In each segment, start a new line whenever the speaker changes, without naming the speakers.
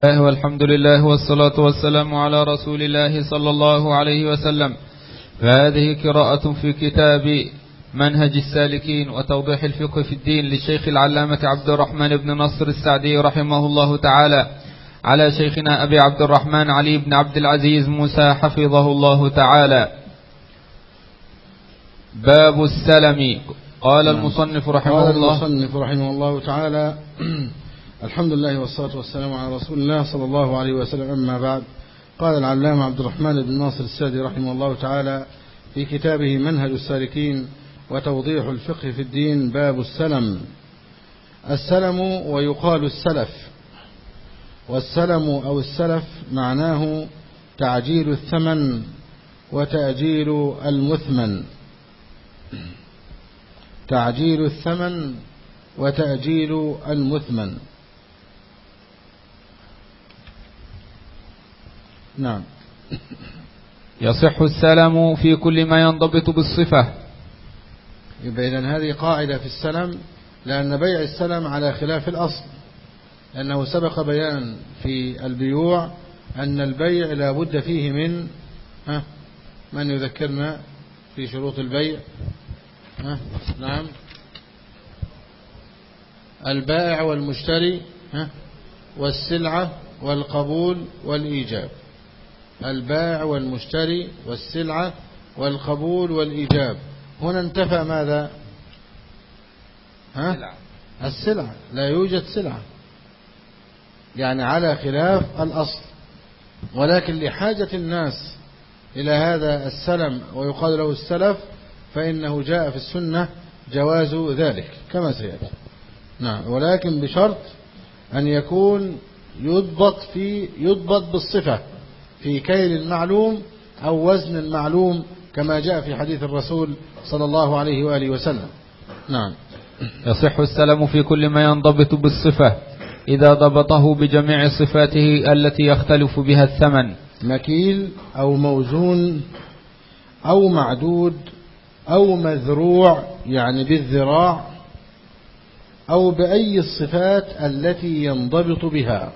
والحمد لله والصلاة والسلام على رسول الله صلى الله عليه وسلم. فهذه قراءة في كتاب منهج السالكين وتوضيح الفقه في الدين للشيخ العلامة عبد الرحمن بن نصر السعدي رحمه الله تعالى على شيخنا أبي عبد الرحمن علي بن عبد العزيز موسى حفظه الله تعالى. باب السلم. قال المصنف رحمه
الله تعالى: الحمد لله والصلاة والسلام على رسول الله صلى الله عليه وسلم. أما بعد، قال العلامة عبد الرحمن بن ناصر السعدي رحمه الله تعالى في كتابه منهج السالكين وتوضيح الفقه في الدين: باب السلم. السلم ويقال السلف، والسلم أو السلف معناه تعجيل الثمن وتأجيل المثمن. تعجيل الثمن وتأجيل المثمن. نعم.
يصح السلم في كل ما ينضبط بالصفة.
يبقى إذن هذه قاعدة في السلم، لأن بيع السلم على خلاف الأصل، لأنه سبق بيان في البيوع أن البيع لا بد فيه من يذكرنا في شروط البيع؟ نعم. البائع والمشتري والسلعة والقبول والإيجاب. البائع والمشتري والسلعة والقبول والإيجاب. هنا انتفى ماذا؟ السلعة. لا يوجد سلعة، يعني على خلاف الأصل، ولكن لحاجة الناس إلى هذا السلم ويقال له السلف، فإنه جاء في السنة جواز ذلك كما سيأتي. نعم، ولكن بشرط أن يكون يضبط بالصفة في كيل معلوم أو وزن معلوم، كما جاء في حديث الرسول صلى الله عليه وآله وسلم. نعم.
يصح السلم في كل ما ينضبط بالصفة إذا ضبطه بجميع صفاته التي يختلف بها الثمن،
مكيل أو موزون أو معدود أو مذروع، يعني بالذراع، أو بأي الصفات التي ينضبط بها.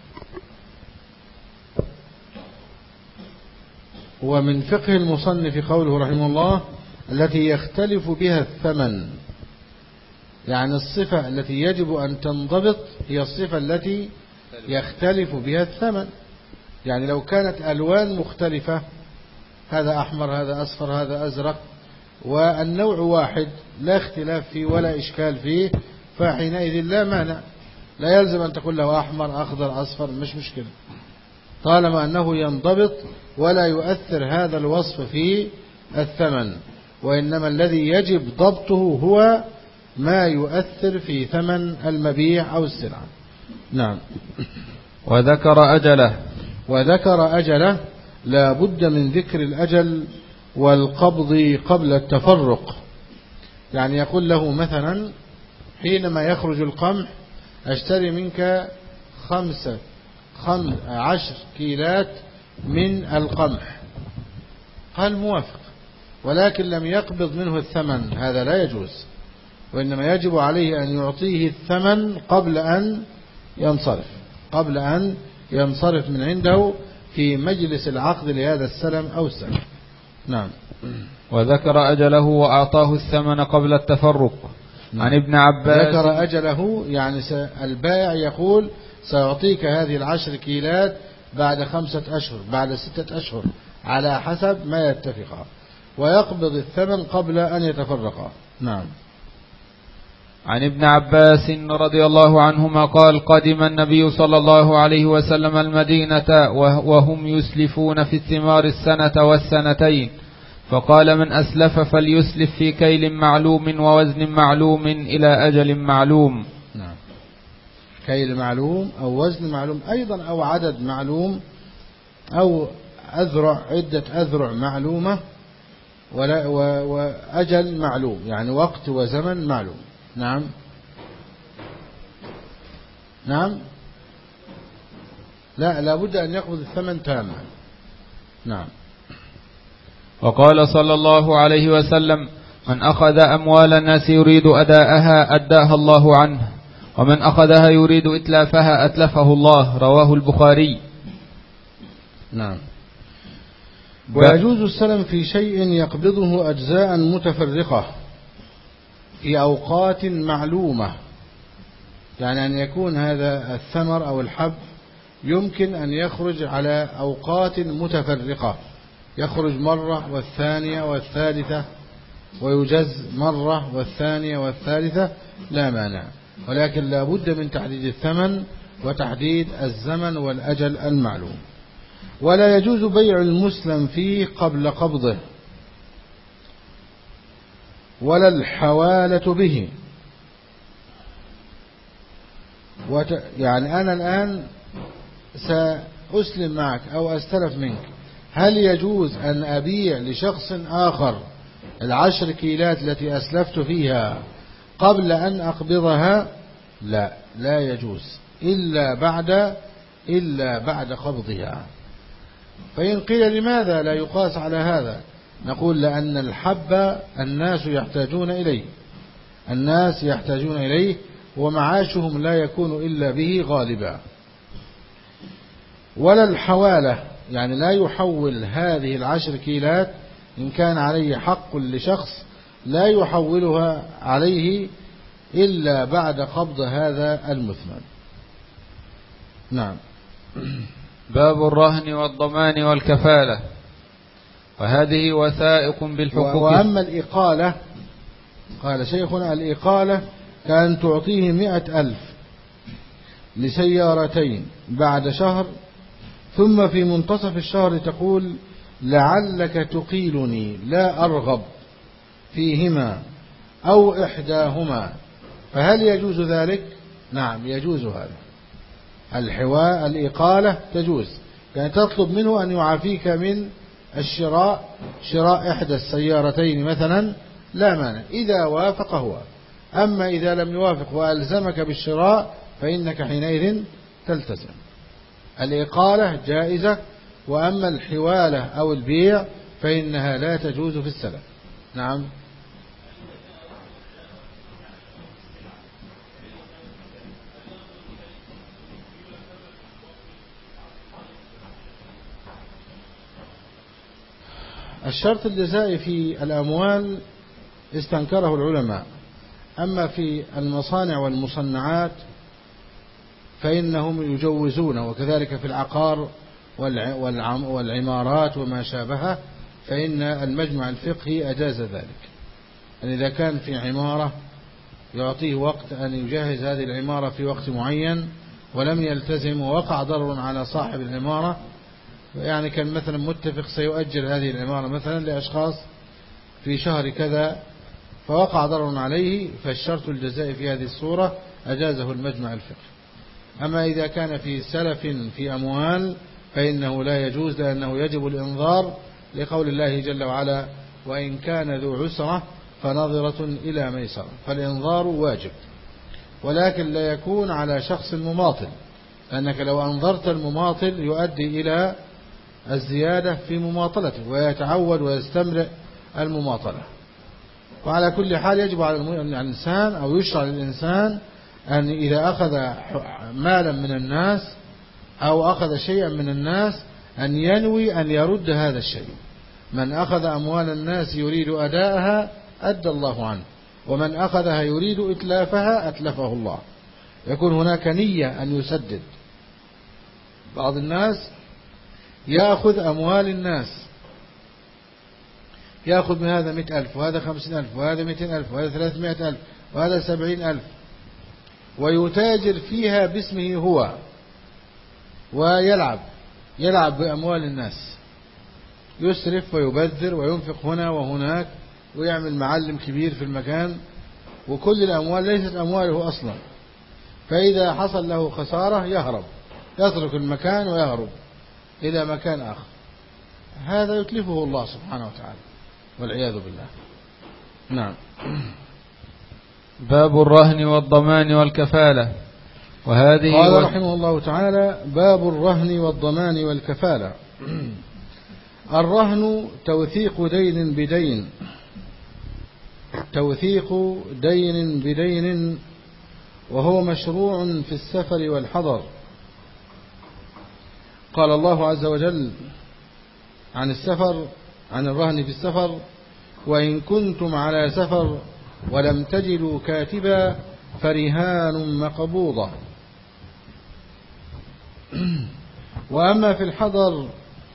ومن فقه المصنف قوله رحمه الله: التي يختلف بها الثمن، يعني الصفة التي يجب أن تنضبط هي الصفة التي يختلف بها الثمن. يعني لو كانت ألوان مختلفة، هذا أحمر هذا أصفر هذا أزرق، والنوع واحد لا اختلاف فيه ولا إشكال فيه، فحينئذ لا مانع، لا يلزم أن تقول له أحمر أخضر أصفر، مش مشكلة، طالما أنه ينضبط ولا يؤثر هذا الوصف في الثمن. وإنما الذي يجب ضبطه هو ما يؤثر في ثمن المبيع أو السلعة. نعم. وذكر أجله، لا بد من ذكر الأجل والقبض قبل التفرق. يعني يقول له مثلا: حينما يخرج القمح أشتري منك 10 كيلات من القمح. قال: موافق، ولكن لم يقبض منه الثمن، هذا لا يجوز، وإنما يجب عليه أن يعطيه الثمن قبل أن ينصرف من عنده في مجلس العقد لهذا السلم أو السلم. نعم.
وذكر أجله وأعطاه الثمن قبل التفرق. عن ابن عباس.
ذكر أجله، يعني البائع يقول: سأعطيك هذه 10 كيلات بعد 5 أشهر، بعد 6 أشهر، على حسب ما يتفقا، ويقبض الثمن قبل أن يتفرقا. نعم.
عن ابن عباس رضي الله عنهما قال: قدم النبي صلى الله عليه وسلم المدينة وهم يسلفون في الثمار السنة والسنتين، فقال: من أسلف فليسلف في كيل معلوم ووزن معلوم إلى أجل معلوم.
نعم. كيل معلوم أو وزن معلوم أيضا، أو عدد معلوم، أو عدة أذرع معلومة، وأجل معلوم، يعني وقت وزمن معلوم. نعم. لا بد أن يقبض الثمن تاما. نعم.
وقال صلى الله عليه وسلم: من أخذ أموال الناس يريد أداءها أداها الله عنه، ومن أخذها يريد إتلافها أتلفه الله. رواه البخاري.
نعم. ويجوز السلم في شيء يقبضه أجزاء متفرقة في أوقات معلومة، يعني أن يكون هذا الثمر أو الحب يمكن أن يخرج على أوقات متفرقة، يخرج مرة والثانية والثالثة، ويجز مرة والثانية والثالثة، لا مانع، ولكن لا بد من تحديد الثمن وتحديد الزمن والأجل المعلوم. ولا يجوز بيع المسلم فيه قبل قبضه ولا الحوالة به. يعني أنا الآن سأسلم معك أو أستلف منك، هل يجوز أن أبيع لشخص آخر 10 كيلات التي أسلفت فيها قبل أن أقبضها؟ لا، لا يجوز إلا بعد قبضها. فإن قيل لماذا لا يقاس على هذا؟ نقول لأن الحب الناس يحتاجون إليه ومعاشهم لا يكون إلا به غالبا. ولا الحوالة، يعني لا يحول هذه 10 كيلات إن كان عليه حق لشخص لا يحولها عليه إلا بعد قبض هذا المثمن. نعم.
باب الرهن والضمان والكفالة، وهذه وثائق بالحقوق.
وأما الإقالة، قال شيخنا الإقالة كان تعطيه 100,000 لسيارتين بعد شهر، ثم في منتصف الشهر تقول لعلك تقيلني لا أرغب فيهما أو إحداهما، فهل يجوز ذلك؟ نعم يجوز هذا. الإقالة تجوز، يعني تطلب منه أن يعافيك من شراء إحدى السيارتين مثلا، لا مانع إذا وافق هو. أما إذا لم يوافق وألزمك بالشراء فإنك حينئذ تلتزم. الإقالة جائزة، وأما الحوالة أو البيع فإنها لا تجوز في السلف. نعم. الشرط الجزائي في الأموال استنكره العلماء، أما في المصانع والمصنعات فإنهم يجوزون، وكذلك في العقار والعمارات وما شابهه، فإن المجمع الفقهي أجاز ذلك. يعني إذا كان في عمارة يعطيه وقت أن يجهز هذه العمارة في وقت معين ولم يلتزم ووقع ضرر على صاحب العمارة، يعني كان مثلا متفق سيؤجر هذه العمارة مثلا لأشخاص في شهر كذا فوقع ضرر عليه، فالشرط الجزائي في هذه الصورة أجازه المجمع الفقهي. أما إذا كان في سلف في أموال فإنه لا يجوز، لأنه يجب الإنظار لقول الله جل وعلا وإن كان ذو عسرة فنظرة إلى ميسرة، فالإنظار واجب، ولكن لا يكون على شخص مماطل، لأنك لو أنظرت المماطل يؤدي إلى الزيادة في مماطلته ويتعود ويستمرئ المماطلة. وعلى كل حال يجب على الإنسان أو يشرع للإنسان أن إذا أخذ مالا من الناس أو أخذ شيئا من الناس أن ينوي أن يرد هذا الشيء. من أخذ أموال الناس يريد أداءها أدى الله عنه، ومن أخذها يريد إتلافها أتلفه الله. يكون هناك نية أن يسدد. بعض الناس يأخذ أموال الناس، يأخذ من هذا 100,000 وهذا 50,000 وهذا 200,000 وهذا 300,000 وهذا 70,000 ويتاجر فيها باسمه هو، ويلعب بأموال الناس، يسرف ويبذر وينفق هنا وهناك ويعمل معلم كبير في المكان، وكل الأموال ليست أمواله أصلا. فإذا حصل له خسارة يهرب، يترك المكان ويهرب إلى مكان آخر. هذا يتلفه الله سبحانه وتعالى والعياذ بالله. نعم.
باب الرهن والضمان والكفالة، وهذه
قال رحمه الله تعالى باب الرهن والضمان والكفالة. الرهن توثيق دين بدين وهو مشروع في السفر والحضر. قال الله عز وجل عن السفر، عن الرهن في السفر: وإن كنتم على سفر ولم تجدوا كاتبا فرهان مقبوضة. وأما في الحضر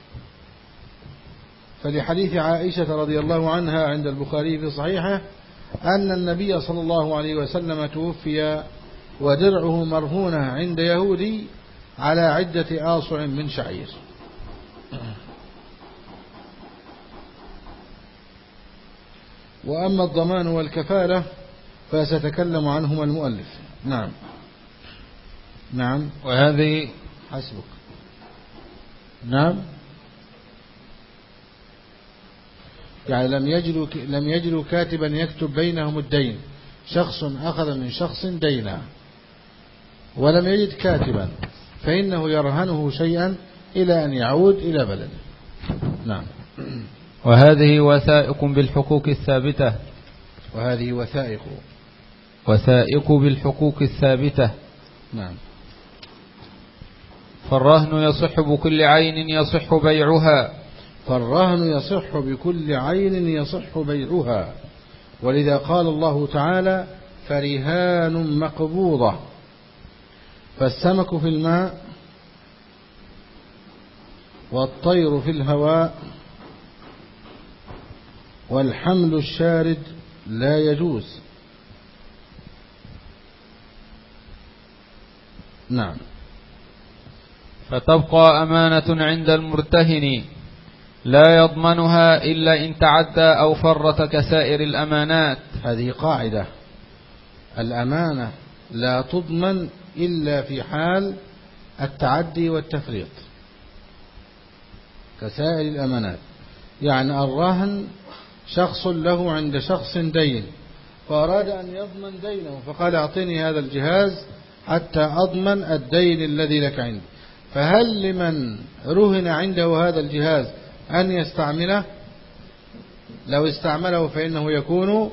فلحديث عائشة رضي الله عنها عند البخاري في صحيحه أن النبي صلى الله عليه وسلم توفي ودرعه مرهونة عند يهودي على عدة آصع من شعير. وأما الضمان والكفالة فسيتكلم عنهما المؤلف. نعم. نعم.
وهذه
حسبك. نعم. يعني لم يجدوا كاتبا يكتب بينهم الدين، شخص أخذ من شخص دينا ولم يجد كاتبا فإنه يرهنه شيئا إلى أن يعود إلى بلده. نعم.
وهذه وثائق بالحقوق الثابتة.
وهذه
وثائق بالحقوق الثابتة.
نعم.
فالرهن يصح بكل عين يصح بيعها.
فالرهن يصح بكل عين يصح بيعها، ولذا قال الله تعالى: فرهان مقبوضة. فالسمك في الماء والطير في الهواء والحمل الشارد لا يجوز. نعم.
فتبقى أمانة عند المرتهن لا يضمنها إلا إن تعدى أو فرط كسائر الأمانات.
هذه قاعدة: الأمانة لا تضمن إلا في حال التعدي والتفريط كسائر الأمانات. يعني الرهن شخص له عند شخص دين فأراد أن يضمن دينه فقال: أعطني هذا الجهاز حتى أضمن الدين الذي لك عندي. فهل لمن رهن عنده هذا الجهاز أن يستعمله؟ لو استعمله فإنه يكون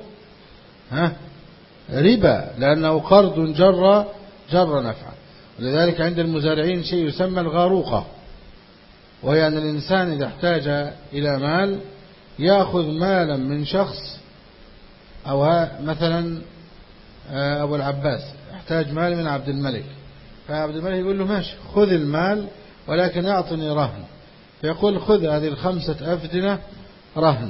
ربا، لأنه قرض جر نفعا. ولذلك عند المزارعين شيء يسمى الغاروقة، وهي أن الإنسان إذا احتاج إلى مال يأخذ مالا من شخص، أو مثلا أبو العباس يحتاج مال من عبد الملك، فعبد الملك يقول له: ماشي، خذ المال ولكن أعطني رهن. فيقول: خذ هذه 5 أفدنة رهن.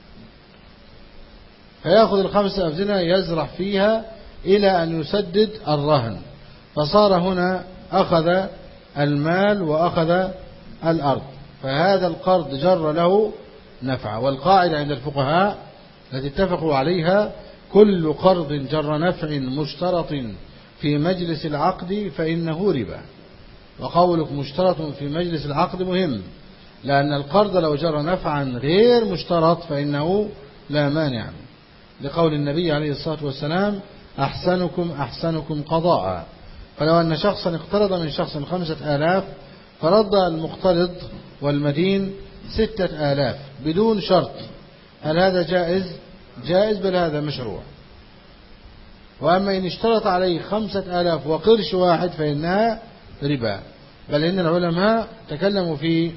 فيأخذ 5 أفدنة يزرع فيها إلى أن يسدد الرهن، فصار هنا أخذ المال وأخذ الأرض، فهذا القرض جر له نفع. والقاعدة عند الفقهاء التي اتفقوا عليها: كل قرض جر نفع مشترط في مجلس العقد فإنه ربا. وقولك مشترط في مجلس العقد مهم، لأن القرض لو جر نفعا غير مشترط فإنه لا مانع منه، لقول النبي عليه الصلاة والسلام: أحسنكم قضاء. فلو أن شخصا اقترض من شخص 5,000 فرد المقترض والمدين 6,000 بدون شرط، هل هذا جائز؟ جائز، بل هذا مشروع. وأما إن اشترط عليه 5,000 وقرش واحد فإنها ربا. بل إن العلماء تكلموا في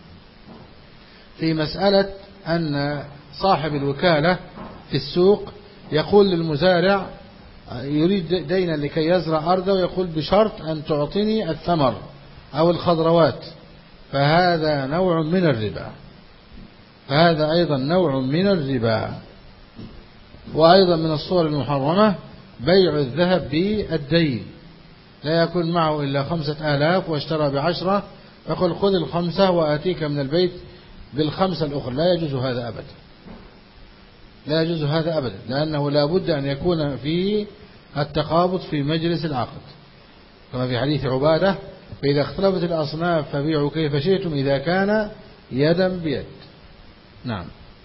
مسألة أن صاحب الوكالة في السوق يقول للمزارع يريد دينا لكي يزرع أرضه، ويقول: بشرط أن تعطيني الثمر أو الخضروات، فهذا نوع من الربا. فهذا أيضا نوع من الربا. وأيضا من الصور المحرمة بيع الذهب بالدين، لا يكون معه إلا 5,000 واشترى ب10 فقل: خذ 5 وآتيك من البيت بال5 الأخرى. لا يجوز هذا أبدا، لا يجوز هذا أبدا، لأنه لا بد أن يكون فيه التقابض في مجلس العقد، كما في حديث عبادة: فإذا اختلفت الأصناف فبيعوا كيف شئتم إذا كان يدا بيد. نعم.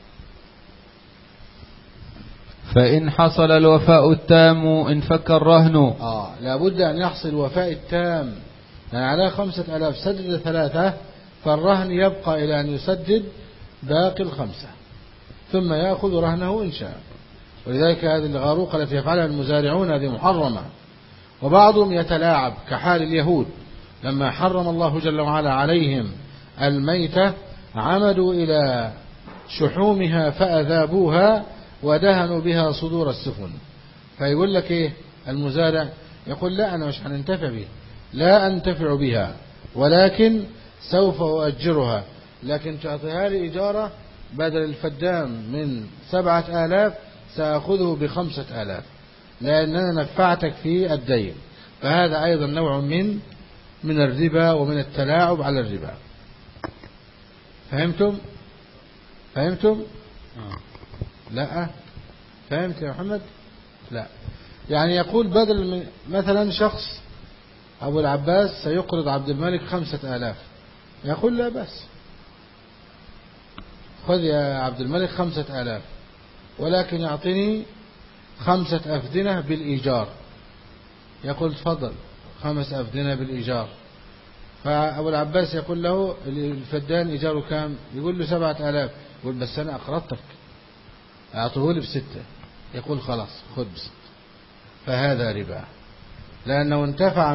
فإن حصل الوفاء التام انفك الرهن.
لا بد أن يحصل الوفاء التام، يعني على 5,000 سدد 3 فالرهن يبقى إلى أن يسدد باقي 5 ثم يأخذ رهنه إن شاء. ولذلك هذه الغاروقة التي يفعلها المزارعون هذه محرمة، وبعضهم يتلاعب كحال اليهود لما حرم الله جل وعلا عليهم الميتة عمدوا إلى شحومها فأذابوها ودهنوا بها صدور السفن. فيقول لك إيه المزارع؟ يقول لا أنا مش هننتفع بها، لا أنتفع بها، ولكن سوف أؤجرها، لكن تعطيها لي إجارة بدل الفدان من 7,000 سأخذه ب5,000 لأننا نفعتك في الدين. فهذا أيضا نوع من الربا ومن التلاعب على الربا. فهمتم؟ لا فهمت يا محمد؟ لا. يعني يقول بدل من مثلا شخص أبو العباس سيقرض عبد الملك 5,000، يقول لا بس، خذ يا عبد الملك 5,000 ولكن يعطيني 5 أفدنة بالإيجار. يقول تفضل 5 أفدنة بالإيجار. فأبو العباس يقول له الفدان إيجاره كام؟ يقول له 7,000. يقول بس أنا أقرضتك، أعطيه لي ب6. يقول خلاص خذ ب6. فهذا ربا، لأنه انتفع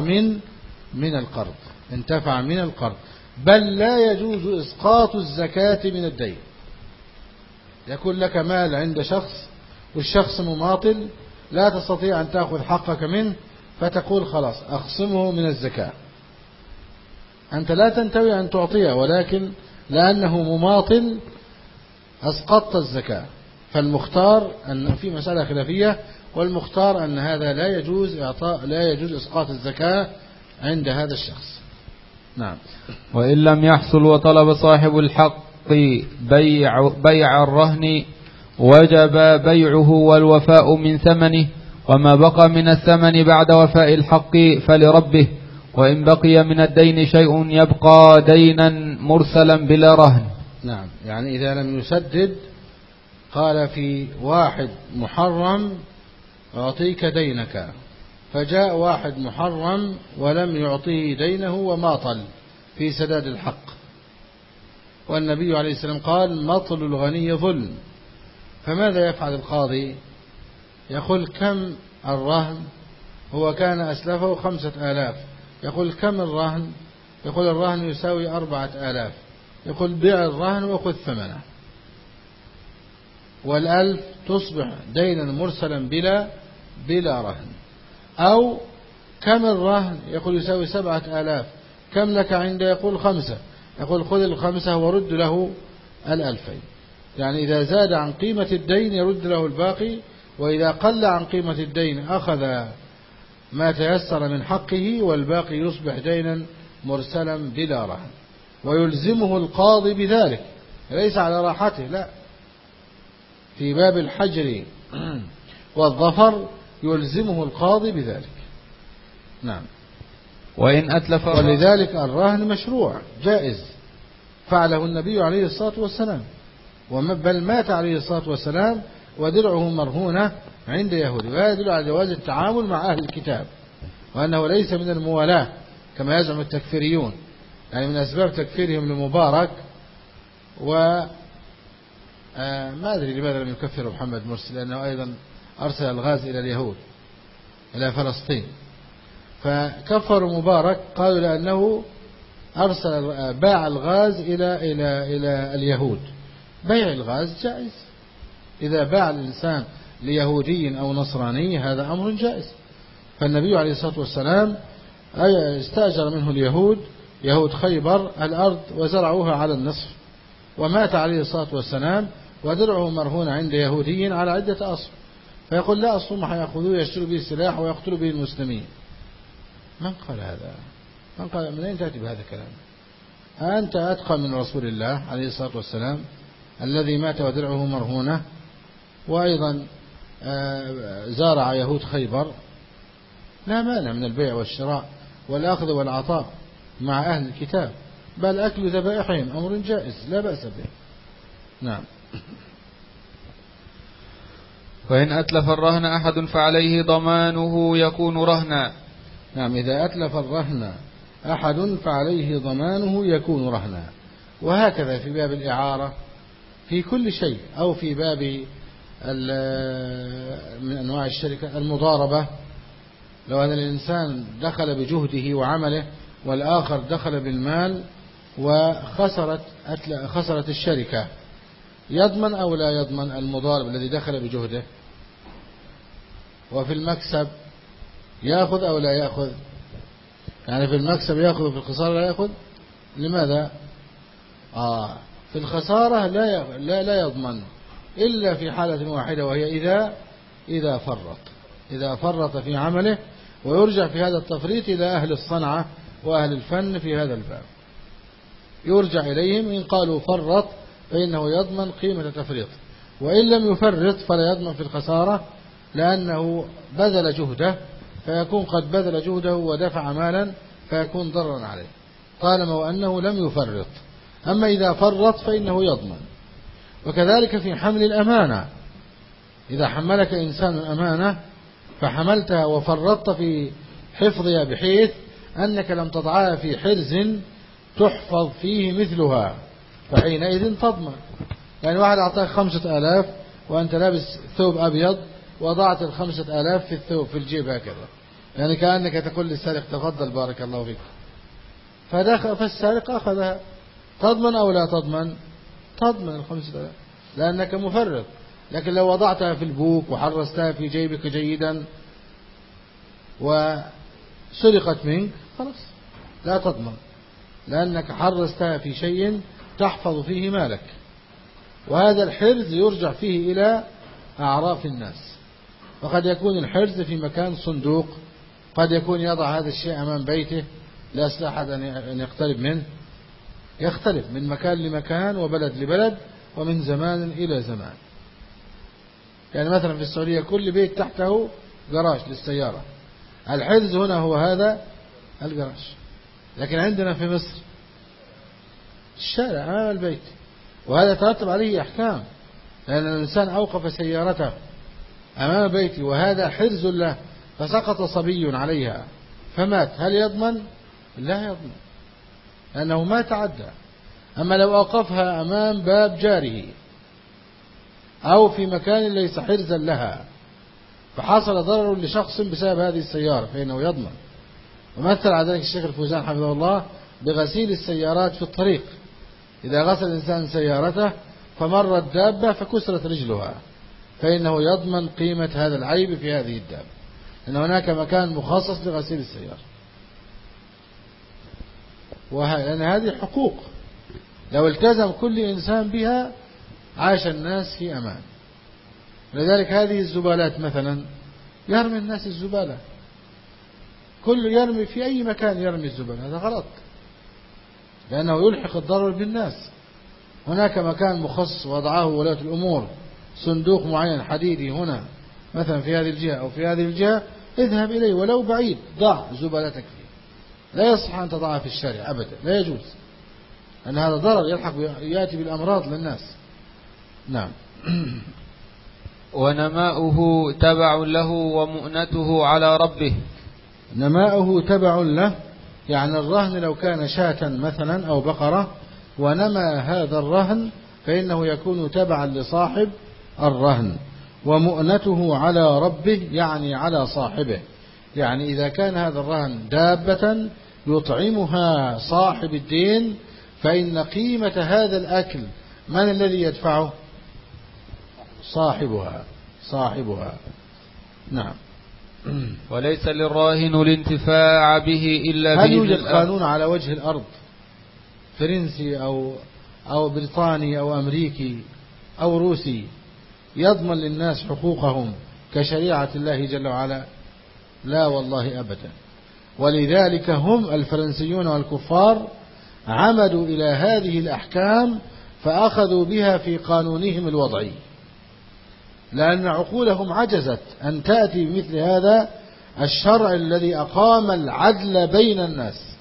من القرض، بل لا يجوز إسقاط الزكاة من الدين. يكون لك مال عند شخص والشخص مماطل، لا تستطيع أن تأخذ حقك منه، فتقول خلاص أخصمه من الزكاة. أنت لا تنتوي أن تعطيه، ولكن لأنه مماطل أسقطت الزكاة. فالمختار أن في مسألة خلافية، والمختار أن هذا لا يجوز إسقاط الزكاة عند هذا الشخص. نعم.
وإن لم يحصل وطلب صاحب الحق بيع الرهن وجب بيعه والوفاء من ثمنه، وما بقى من الثمن بعد وفاء الحق فلربه، وإن بقي من الدين شيء يبقى دينا مرسلا بلا رهن.
نعم. يعني إذا لم يسدد، قال في واحد محرم أعطيك دينك، فجاء واحد محرم ولم يعطيه دينه وماطل في سداد الحق، والنبي عليه السلام قال مطل الغني ظلم. فماذا يفعل القاضي؟ يقول كم الرهن؟ هو كان أسلفه 5,000. يقول كم الرهن؟ يقول الرهن يساوي 4,000. يقول بيع الرهن وخذ ثمنه، 1,000 تصبح دينا مرسلا بلا رهن. أو كم الرهن؟ يقول يساوي 7,000. كم لك عنده؟ يقول 5. يقول خذ 5 ورد له 2,000. يعني إذا زاد عن قيمة الدين يرد له الباقي، وإذا قل عن قيمة الدين أخذ ما تيسر من حقه، والباقي يصبح دينا مرسلا بلا رهن. ويلزمه القاضي بذلك، ليس على راحته، لا، في باب الحجر والظفر يلزمه القاضي بذلك. نعم.
وإن أتلف
ولذلك الرهن مشروع جائز، فعله النبي عليه الصلاة والسلام، بل مات عليه الصلاة والسلام ودرعه مرهونة عند يهودي، وهذا يدل على جواز التعامل مع أهل الكتاب، وأنه ليس من الموالاة كما يزعم التكفيريون. يعني من أسباب تكفيرهم لمبارك، وما أدري لماذا لم يكفر محمد مرسي، لأنه أيضا أرسل الغاز إلى اليهود إلى فلسطين، فكفروا مبارك، قالوا لأنه باع الغاز إلى اليهود. بيع الغاز جائز، إذا باع الإنسان ليهودي أو نصراني هذا أمر جائز. فالنبي عليه الصلاة والسلام استأجر منه اليهود، يهود خيبر، الأرض وزرعوها على النصف، ومات عليه الصلاة والسلام ودرعه مرهون عند يهودي على عدة أصل. فيقول لا أصلهم حيأخذوه يشتروا به السلاح ويقتلوا به المسلمين. من قال هذا؟ من أين تأتي بهذا الكلام؟ أنت أتقى من رسول الله عليه الصلاة والسلام الذي مات ودرعه مرهونة، وأيضا زارع يهود خيبر. لا مانع من البيع والشراء والأخذ والعطاء مع أهل الكتاب، بل أكل ذبائحهم أمر جائز لا بأس به. نعم.
وإن أتلف الرهن أحد فعليه ضمانه يكون رهنا.
نعم. إذا أتلف الرهن أحد فعليه ضمانه يكون رهنا. وهكذا في باب الإعارة في كل شيء، أو في باب من أنواع الشركة المضاربة، لو أن الإنسان دخل بجهده وعمله والآخر دخل بالمال وخسرت الشركة، يضمن أو لا يضمن المضارب الذي دخل بجهده؟ وفي المكسب يأخذ أو لا يأخذ؟ يعني في المكسب يأخذ وفي الخسارة لا يأخذ. لماذا؟ في الخسارة لا يضمن إلا في حالة واحدة، وهي إذا فرط في عمله، ويرجع في هذا التفريط إلى أهل الصنعة وأهل الفن في هذا الباب، يرجع إليهم إن قالوا فرط فإنه يضمن قيمة تفريط، وإن لم يفرط فلا يضمن في الخسارة، لأنه بذل جهده، فيكون قد بذل جهده ودفع مالا فيكون ضررا عليه طالما وأنه لم يفرط. أما إذا فرط فإنه يضمن. وكذلك في حمل الأمانة، إذا حملك إنسان أمانة فحملتها وفرطت في حفظها بحيث أنك لم تضعها في حرز تحفظ فيه مثلها، فحينئذ تضمن. يعني واحد أعطاك 5000 وأنت لابس ثوب أبيض، وضعت 5000 في الثوب في الجيب هكذا، يعني كأنك تقول للسارق تفضل بارك الله فيك، فالسارق أخذها، تضمن أو لا تضمن؟ تضمن 5000 لأنك مفرط. لكن لو وضعتها في البوك وحرستها في جيبك جيدا وسرقت منك خلاص لا تضمن، لأنك حرستها في شيء تحفظ فيه مالك. وهذا الحرز يرجع فيه إلى أعراف الناس، وقد يكون الحرز في مكان صندوق، قد يكون يضع هذا الشيء أمام بيته لا يستطيع أحد أن يقترب منه، يختلف من مكان لمكان وبلد لبلد ومن زمان إلى زمان. يعني مثلا في السعودية كل بيت تحته جراج للسيارة، الحرز هنا هو هذا الجراج. لكن عندنا في مصر الشارع أمام البيت، وهذا ترتب عليه أحكام، لأن الإنسان أوقف سيارته أمام بيته وهذا حرز له، فسقط صبي عليها فمات، هل يضمن؟ لا يضمن، لأنه ما تعدى. أما لو أوقفها أمام باب جاره أو في مكان ليس حرزا لها فحصل ضرر لشخص بسبب هذه السيارة فإنه يضمن. ومثل على ذلك الشيخ الفوزان حفظه الله بغسيل السيارات في الطريق، إذا غسل الإنسان سيارته فمرت دابة فكسرت رجلها فإنه يضمن قيمة هذا العيب في هذه الدابة، لأن هناك مكان مخصص لغسيل السيارة، لأن هذه حقوق لو التزم كل إنسان بها عاش الناس في أمان. لذلك هذه الزبالات مثلا يرمي الناس الزبالة، كل يرمي في أي مكان يرمي الزبالة، هذا غلط لأنه يلحق الضرر بالناس. هناك مكان مخصص وضعه ولاة الأمور، صندوق معين حديدي هنا مثلا في هذه الجهة أو في هذه الجهة، اذهب إليه ولو بعيد، ضع زبالتك فيه، لا يصح أن تضعها في الشارع أبدا، لا يجوز، أن هذا ضرر يلحق يأتي بالأمراض للناس. نعم.
ونماؤه تبع له ومؤنته على ربه.
نماؤه تبع له، يعني الرهن لو كان شاة مثلا أو بقرة ونمى هذا الرهن فإنه يكون تبعا لصاحب الرهن. ومؤنته على ربه يعني على صاحبه، يعني إذا كان هذا الرهن دابة يطعمها صاحب الدين فإن قيمة هذا الأكل من الذي يدفعه؟ صاحبها. نعم.
وليس للراهن الانتفاع به إلا
هل
بإذن
يوجد قانون على وجه الأرض فرنسي أو بريطاني أو أمريكي أو روسي يضمن للناس حقوقهم كشريعة الله جل وعلا؟ لا والله أبدا. ولذلك هم الفرنسيون والكفار عمدوا إلى هذه الأحكام فأخذوا بها في قانونهم الوضعي، لأن عقولهم عجزت أن تأتي بمثل هذا الشرع الذي أقام العدل بين الناس.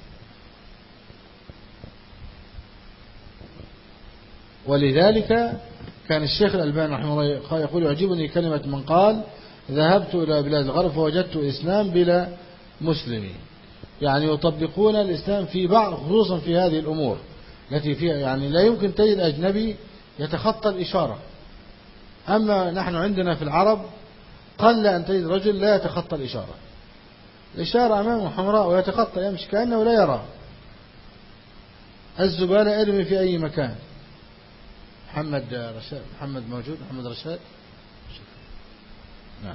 ولذلك كان الشيخ الألباني رحمه الله يقول: يعجبني كلمة من قال: ذهبت إلى بلاد الغرب فوجدت إسلام بلا مسلمين، يعني يطبقون الإسلام في بعض، خصوصا في هذه الأمور التي فيها يعني لا يمكن تجد أجنبي يتخطى الإشارة. أما نحن عندنا في العرب قل أن تجد رجل لا يتخطى الإشارة، الإشارة أمامه حمراء ويتخطى يمشي كأنه لا يرى. الزبالة ارمي في أي مكان. محمد رشاد، محمد موجود، محمد رشاد. نعم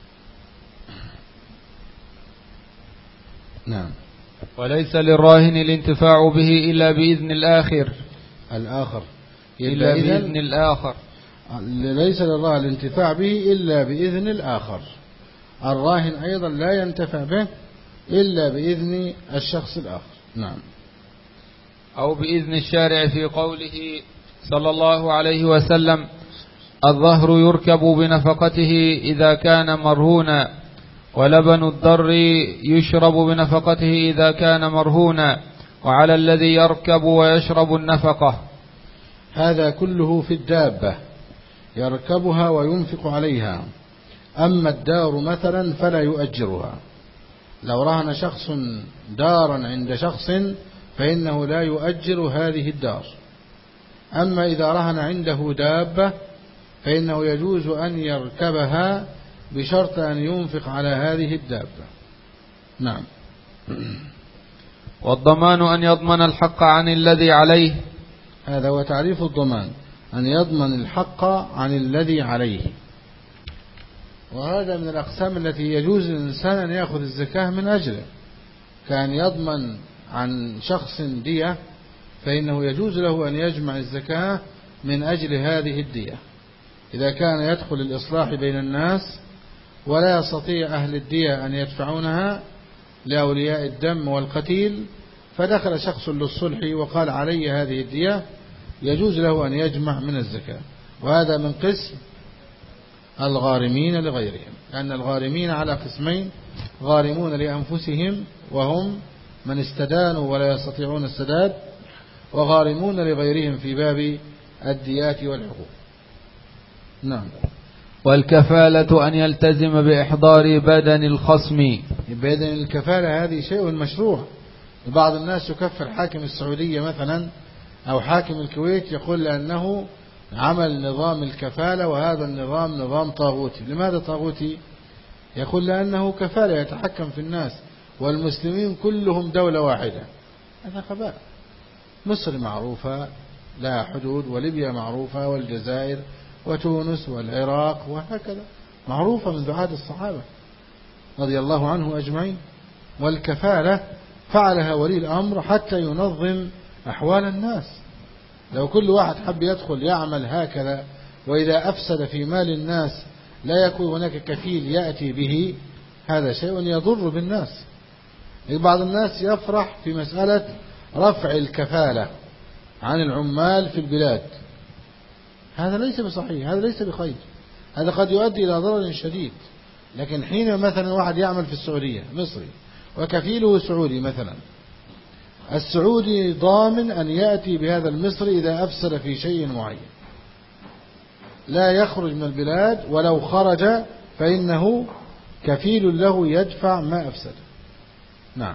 نعم.
وليس للراهن الانتفاع به إلا بإذن الآخر. إلا بإذن الآخر.
ليس للراهن الانتفاع به إلا بإذن الآخر. الراهن أيضا لا ينتفع به إلا بإذن الشخص الآخر. نعم.
أو بإذن الشارع في قوله صلى الله عليه وسلم: الظهر يركب بنفقته إذا كان مرهونا، ولبن الضر يشرب بنفقته إذا كان مرهونا، وعلى الذي يركب ويشرب النفقة.
هذا كله في الدابة يركبها وينفق عليها. أما الدار مثلا فلا يؤجرها. لو رهن شخص دارا عند شخص فإنه لا يؤجر هذه الدار. أما إذا رهن عنده دابة فإنه يجوز أن يركبها بشرط أن ينفق على هذه الدابة. نعم.
والضمان أن يضمن الحق عن الذي عليه.
هذا هو تعريف الضمان، أن يضمن الحق عن الذي عليه. وهذا من الأقسام التي يجوز للإنسان أن يأخذ الزكاة من أجله. كان يضمن عن شخص دية فإنه يجوز له أن يجمع الزكاة من أجل هذه الدية. إذا كان يدخل الإصلاح بين الناس ولا يستطيع أهل الدية أن يدفعونها لأولياء الدم والقتيل، فدخل شخص للصلح وقال علي هذه الدية، يجوز له أن يجمع من الزكاة. وهذا من قسم الغارمين لغيرهم، لأن الغارمين على قسمين: غارمون لأنفسهم وهم من استدانوا ولا يستطيعون السداد، وغارمون لغيرهم في باب الديات والحقوق. نعم.
والكفالة أن يلتزم بإحضار بدن الخصم.
بدن الكفالة هذه شيء مشروع. بعض الناس يكفر حاكم السعودية مثلا أو حاكم الكويت، يقول لأنه عمل نظام الكفالة وهذا النظام نظام طاغوتي. لماذا طاغوتي؟ يقول لأنه كفالة يتحكم في الناس والمسلمين كلهم دولة واحدة. هذا خباء. مصر معروفة لها حدود، وليبيا معروفة، والجزائر وتونس والعراق وهكذا، معروفة منذ عهد الصحابة رضي الله عنهم أجمعين. والكفالة فعلها ولي الأمر حتى ينظم أحوال الناس. لو كل واحد حب يدخل يعمل هكذا، وإذا أفسد في مال الناس لا يكون هناك كفيل يأتي به، هذا شيء يضر بالناس. بعض الناس يفرح في مسألة رفع الكفالة عن العمال في البلاد. هذا ليس بصحيح، هذا ليس بخير، هذا قد يؤدي إلى ضرر شديد. لكن حين مثلا واحد يعمل في السعودية مصري وكفيله سعودي مثلا، السعودي ضامن أن يأتي بهذا المصري إذا أفسد في شيء معين، لا يخرج من البلاد، ولو خرج فإنه كفيل له يدفع ما أفسد. نعم.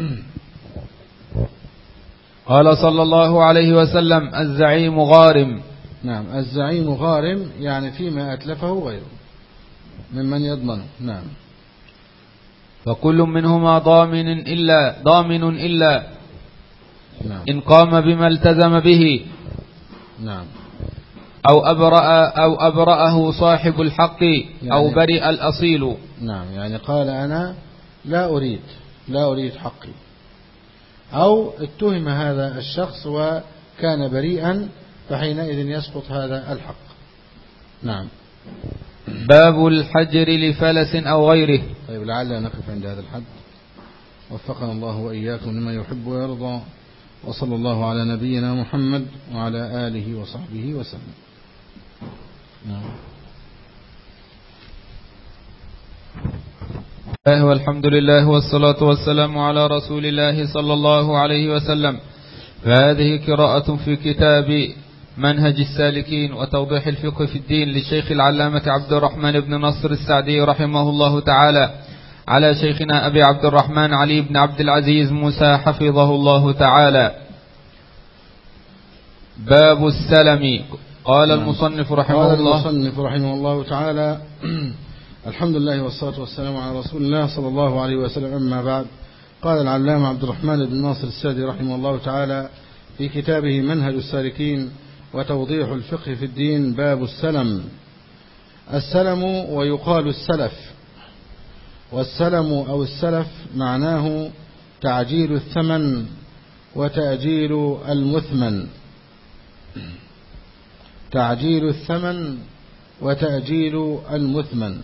قال صلى الله عليه وسلم: الزعيم غارم.
نعم، الزعيم غارم يعني فيما أتلفه غيره ممن يضمنه. نعم.
فكل منهما ضامن إلا
نعم.
إن قام بما التزم به.
نعم.
أو أبرأه صاحب الحق يعني أو برئ الأصيل.
نعم، يعني قال أنا لا أريد حقي، أو اتهم هذا الشخص وكان بريئا، فحينئذ يسقط هذا الحق. نعم.
باب الحجر لفلس أو غيره.
طيب، لعل نقف عند هذا الحد. وفقنا الله وإياكم لما يحب ويرضى، وصلى الله على نبينا محمد وعلى آله وصحبه وسلم. نعم.
والحمد لله والصلاة والسلام على رسول الله صلى الله عليه وسلم. فهذه قراءة في كتاب منهج السالكين وتوضيح الفقه في الدين للشيخ العلامة عبد الرحمن بن نصر السعدي رحمه الله تعالى، على شيخنا أبي عبد الرحمن علي بن عبد العزيز موسى حفظه الله تعالى. باب السلم. قال المصنف رحمه الله
تعالى: الحمد لله والصلاة والسلام على رسول الله صلى الله عليه وسلم. أما بعد، قال العلامة عبد الرحمن بن ناصر السعدي رحمه الله تعالى في كتابه منهج السالكين وتوضيح الفقه في الدين: باب السلم. السلم ويقال السلف، والسلم أو السلف معناه تعجيل الثمن وتأجيل المثمن. تعجيل الثمن وتأجيل المثمن.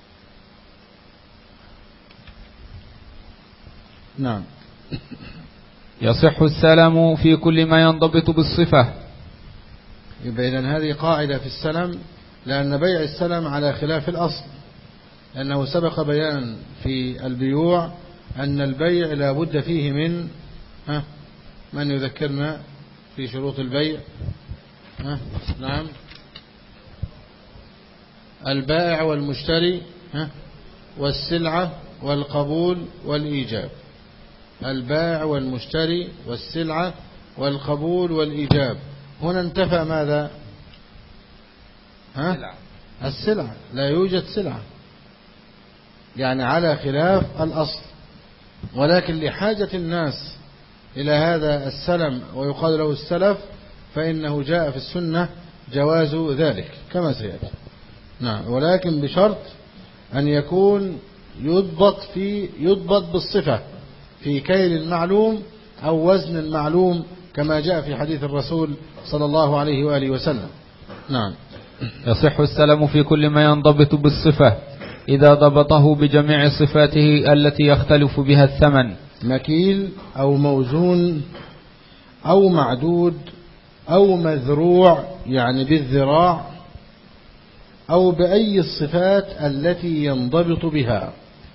نعم.
يصح السلم في كل ما ينضبط بالصفة.
يبقى إذن هذه قاعدة في السلم، لأن بيع السلم على خلاف الأصل، لأنه سبق بيان في البيوع أن البيع لا بد فيه من يذكرنا في شروط البيع؟ نعم، البائع والمشتري والسلعة والقبول والإيجاب. البائع والمشتري والسلعة والقبول والإيجاب. هنا انتفى ماذا؟ السلعة. لا يوجد سلعة، يعني على خلاف الأصل، ولكن لحاجة الناس إلى هذا السلم ويقال له السلف، فإنه جاء في السنة جواز ذلك كما سيأتي. نعم، ولكن بشرط أن يكون يضبط بالصفة في كيل معلوم أو وزن معلوم، كما جاء في حديث الرسول صلى الله عليه وآله وسلم. نعم.
يصح السلم في كل ما ينضبط بالصفة إذا ضبطه بجميع صفاته التي يختلف بها الثمن،
مكيل أو موزون أو معدود أو مذروع، يعني بالذراع، أو بأي الصفات التي ينضبط بها.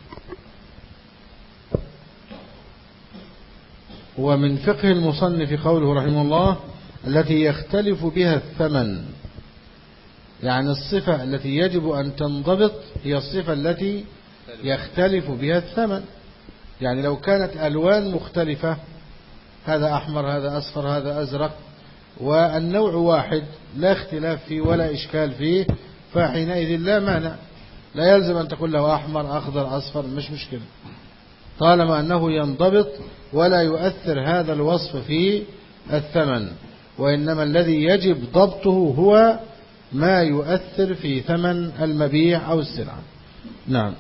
ومن فقه المصنف قوله رحمه الله: التي يختلف بها الثمن، يعني الصفة التي يجب أن تنضبط هي الصفة التي يختلف بها الثمن. يعني لو كانت ألوان مختلفة، هذا أحمر هذا أصفر هذا أزرق، والنوع واحد لا اختلاف فيه ولا إشكال فيه، فحينئذ لا مانع، لا يلزم أن تقول له أحمر أخضر أصفر، مش مشكلة، طالما أنه ينضبط ولا يؤثر هذا الوصف في الثمن. وإنما الذي يجب ضبطه هو ما يؤثر في ثمن المبيع أو السلعة. نعم.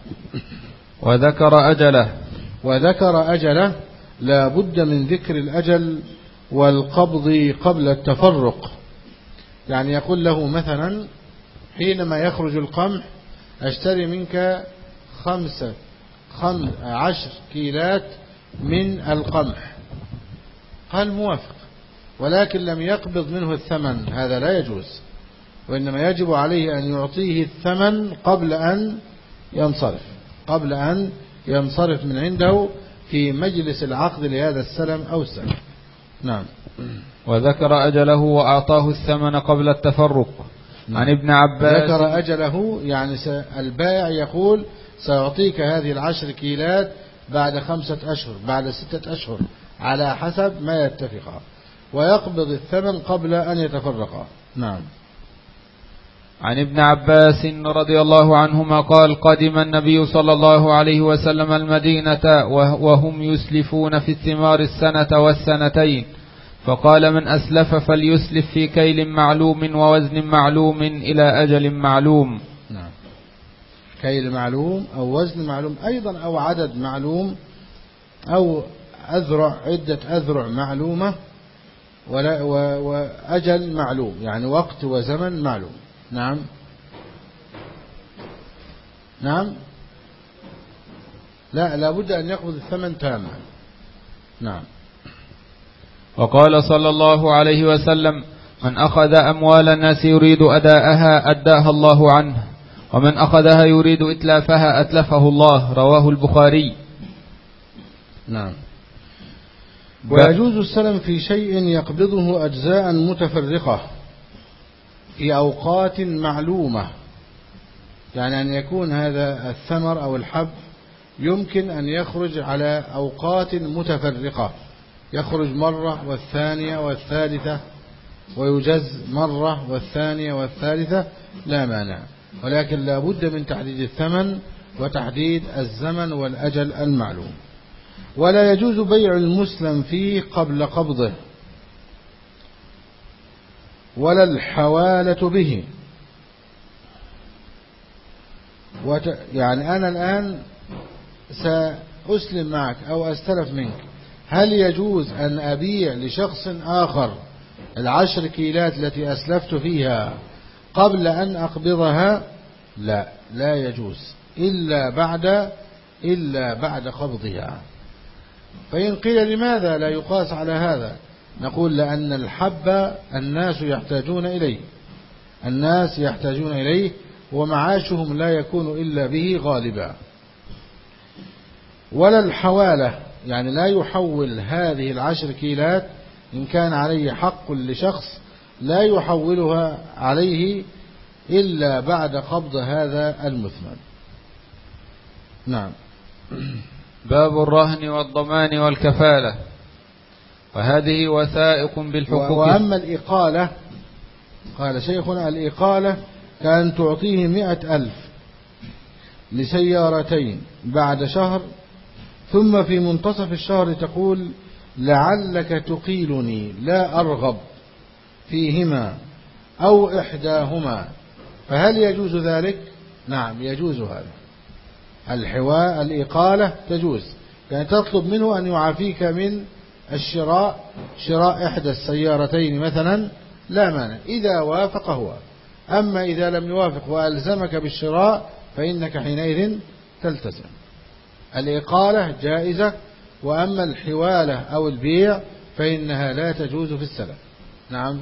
وذكر أجله، لا بد من ذكر الأجل والقبض قبل التفرق. يعني يقول له مثلا: حينما يخرج القمح أشتري منك 10 كيلات من القمح. قال: موافق، ولكن لم يقبض منه الثمن، هذا لا يجوز، وإنما يجب عليه أن يعطيه الثمن قبل أن ينصرف من عنده في مجلس العقد لهذا السلم أو السلم. نعم.
وذكر أجله وأعطاه الثمن قبل التفرق. عن ابن عباس.
ذكر أجله، يعني البائع يقول: سأعطيك هذه 10 كيلات بعد 5 أشهر، بعد 6 أشهر، على حسب ما يتفقا، ويقبض الثمن قبل أن يتفرقا. نعم.
عن ابن عباس رضي الله عنهما قال: قدم النبي صلى الله عليه وسلم المدينة وهم يسلفون في الثمار السنة والسنتين، فقال: من أسلف فليسلف في كيل معلوم ووزن معلوم إلى أجل معلوم.
نعم. كيل معلوم أو وزن معلوم أيضا، أو عدد معلوم، أو عدة أذرع معلومة، وأجل معلوم، يعني وقت وزمن معلوم. نعم. لا بد أن يقبض الثمن تاما. نعم.
وقال صلى الله عليه وسلم: من أخذ أموال الناس يريد أداءها أداها الله عنه، ومن أخذها يريد إتلافها أتلفه الله. رواه البخاري.
نعم. ويجوز السلم في شيء يقبضه أجزاء متفرقة في أوقات معلومة، يعني أن يكون هذا الثمر أو الحب يمكن أن يخرج على أوقات متفرقة، يخرج مرة والثانية والثالثة، ويجز مرة والثانية والثالثة، لا مانع. ولكن لا بد من تحديد الثمن وتحديد الزمن والأجل المعلوم. ولا يجوز بيع المسلم فيه قبل قبضه ولا الحوالة به. يعني أنا الآن سأسلم معك أو أستلف منك، هل يجوز أن أبيع لشخص آخر 10 كيلات التي أسلفت فيها قبل أن أقبضها؟ لا، لا يجوز إلا بعد قبضها. فإن قيل لماذا لا يقاس على هذا؟ نقول لأن الحب الناس يحتاجون إليه ومعاشهم لا يكون إلا به غالبا. ولا الحوالة، يعني لا يحول هذه 10 كيلات إن كان عليه حق لشخص لا يحولها عليه إلا بعد قبض هذا المثمن. نعم.
باب الرهن والضمان والكفالة، وهذه وثائق بالحقوق.
وأما الإقالة، قال شيخنا الإقالة كان تعطيه 100,000 لسيارتين بعد شهر، ثم في منتصف الشهر تقول لعلك تقيلني لا أرغب فيهما أو إحداهما، فهل يجوز ذلك؟ نعم يجوز هذا. الإقالة تجوز، يعني تطلب منه أن يعافيك من شراء إحدى السيارتين مثلا، لا مانع إذا وافق هو. أما إذا لم يوافق وألزمك بالشراء فإنك حينئذ تلتزم. الإقالة جائزة، وأما الحوالة أو البيع فإنها لا تجوز في السلف. نعم.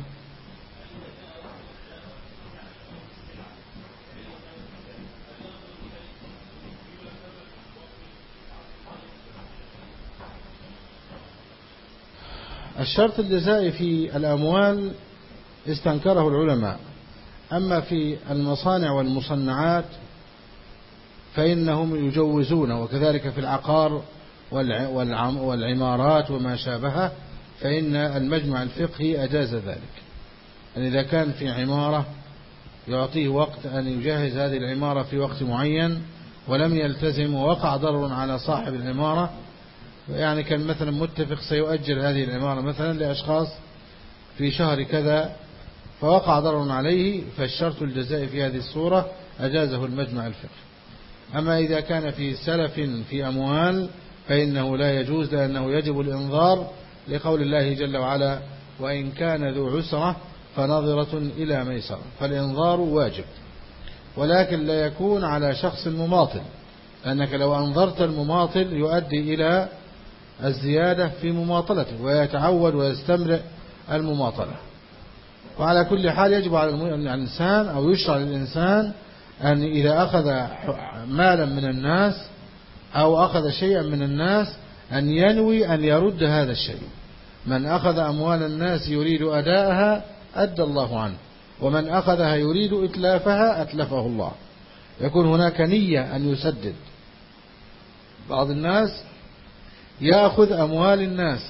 الشرط الجزائي في الأموال استنكره العلماء، أما في المصانع والمصنعات فإنهم يجوزون، وكذلك في العقار والعمارات وما شابهه، فإن المجمع الفقهي أجاز ذلك. يعني إذا كان في عمارة يعطيه وقت أن يجهز هذه العمارة في وقت معين ولم يلتزم ووقع ضرر على صاحب العمارة، يعني كان مثلا متفق سيؤجر هذه العمارة مثلا لأشخاص في شهر كذا فوقع ضرر عليه، فالشرط الجزائي في هذه الصورة أجازه المجمع الفقهي. أما إذا كان في سلف في أموال فإنه لا يجوز، لأنه يجب الإنظار لقول الله جل وعلا وإن كان ذو عسرة فنظرة إلى ميسرة، فالإنظار واجب، ولكن لا يكون على شخص مماطل، لأنك لو أنظرت المماطل يؤدي إلى الزيادة في مماطلته ويتعود ويستمرئ المماطلة. وعلى كل حال يجب على الإنسان أو يشرع للإنسان أن إذا أخذ مالا من الناس أو أخذ شيئا من الناس أن ينوي أن يرد هذا الشيء. من أخذ أموال الناس يريد أداءها أدى الله عنه، ومن أخذها يريد إتلافها أتلفه الله. يكون هناك نية أن يسدد. بعض الناس يأخذ أموال الناس،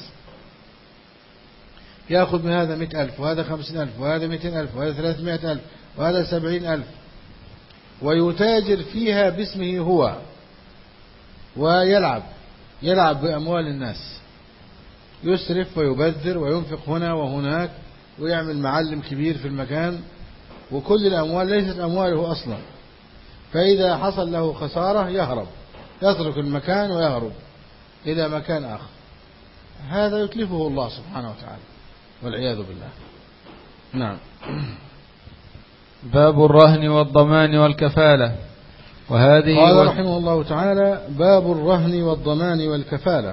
يأخذ من هذا 100,000 وهذا 50,000 وهذا 200,000 وهذا 300,000 وهذا 70,000 ويتاجر فيها باسمه هو، ويلعب بأموال الناس، يسرف ويبذر وينفق هنا وهناك ويعمل معلم كبير في المكان، وكل الأموال ليست أمواله أصلا. فإذا حصل له خسارة يهرب، يترك المكان ويهرب إلى مكان آخر. هذا يتلفه الله سبحانه وتعالى والعياذ بالله. نعم.
باب الرهن والضمان والكفالة، وهذه
قال رحمه الله تعالى باب الرهن والضمان والكفالة.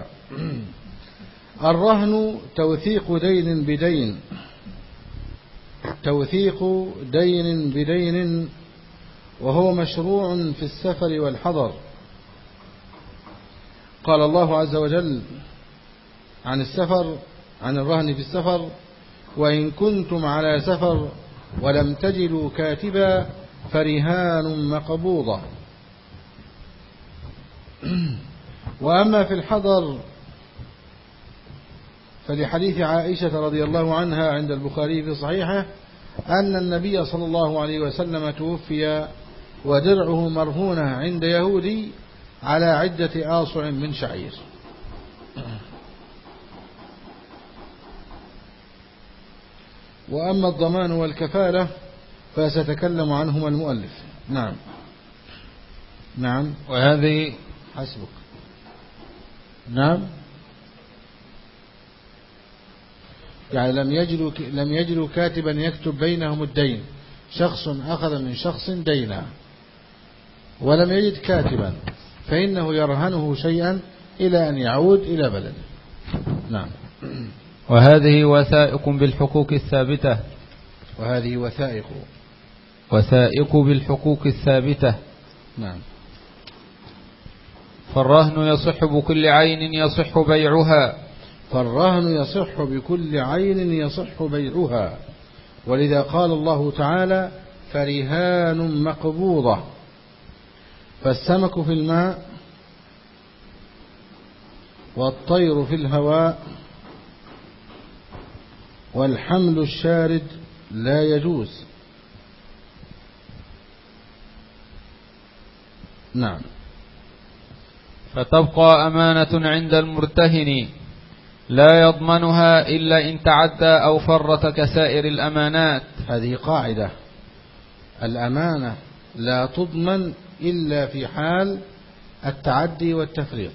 الرهن توثيق دين بدين، وهو مشروع في السفر والحضر. قال الله عز وجل عن الرهن في السفر وإن كنتم على سفر ولم تجدوا كاتبا فرهان مقبوضة. وأما في الحضر فلحديث عائشة رضي الله عنها عند البخاري في صحيحه أن النبي صلى الله عليه وسلم توفي ودرعه مرهونة عند يهودي على عدة آصع من شعير. وأما الضمان والكفالة فسيتكلم عنهما المؤلف. نعم. نعم.
وهذه
حسبك. نعم. يعني لم يجدوا كاتبا يكتب بينهم الدين، شخص أخذ من شخص دينا ولم يجد كاتبا، فإنه يرهنه شيئا إلى أن يعود إلى بلده. نعم.
وهذه وثائق بالحقوق الثابتة.
وهذه
وثائق بالحقوق الثابتة.
نعم.
فالرهن يصح بكل عين يصح بيعها.
فالرهن يصح بكل عين يصح بيعها، ولذا قال الله تعالى: فرهان مقبوضة. فالسمك في الماء والطير في الهواء والحمل الشارد لا يجوز. نعم.
فتبقى أمانة عند المرتهن لا يضمنها إلا إن تعدى أو فرط كسائر الأمانات.
هذه قاعدة: الأمانة لا تضمن إلا في حال التعدي والتفريط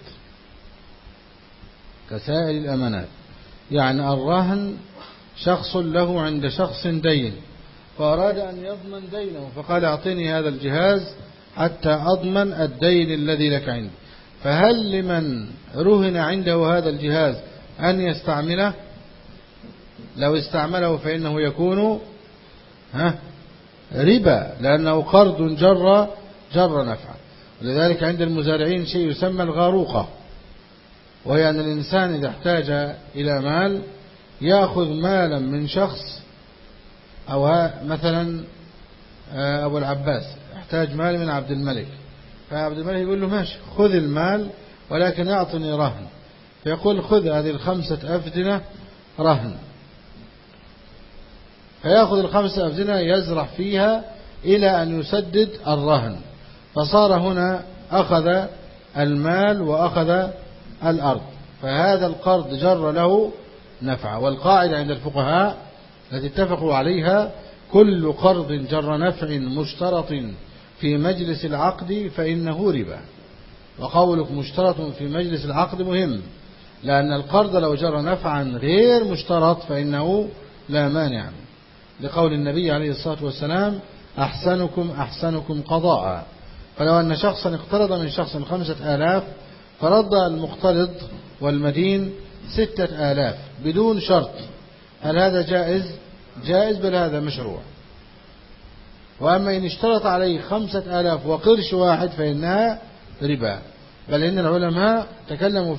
كسائر الأمانات. يعني الرهن شخص له عند شخص دين فأراد أن يضمن دينه فقال: أعطني هذا الجهاز حتى أضمن الدين الذي لك عندي. فهل لمن رهن عنده هذا الجهاز أن يستعمله؟ لو استعمله فإنه يكون ربا، لأنه قرض جر نفعا. ولذلك عند المزارعين شيء يسمى الغاروقة، وهي أن الإنسان إذا احتاج إلى مال يأخذ مالا من شخص، أو مثلا أبو العباس احتاج مال من عبد الملك، فعبد الملك يقول له: ماشي، خذ المال ولكن أعطني رهن. فيقول: خذ هذه 5 أفدنة رهن. فيأخذ 5 أفدنة يزرع فيها إلى أن يسدد الرهن، فصار هنا أخذ المال وأخذ الأرض، فهذا القرض جر له نفع. والقاعدة عند الفقهاء التي اتفقوا عليها: كل قرض جر نفع مشترط في مجلس العقد فإنه ربا. وقولك مشترط في مجلس العقد مهم، لأن القرض لو جر نفعا غير مشترط فإنه لا مانع، لقول النبي عليه الصلاة والسلام: أحسنكم قضاء. فلو أن شخصا اقترض من شخص 5,000 فرد المقترض والمدين 6,000 بدون شرط، هل هذا جائز؟ جائز، بل هذا مشروع. وأما إن اشترط عليه 5,000 وقرش واحد فإنها ربا. بل إن العلماء تكلموا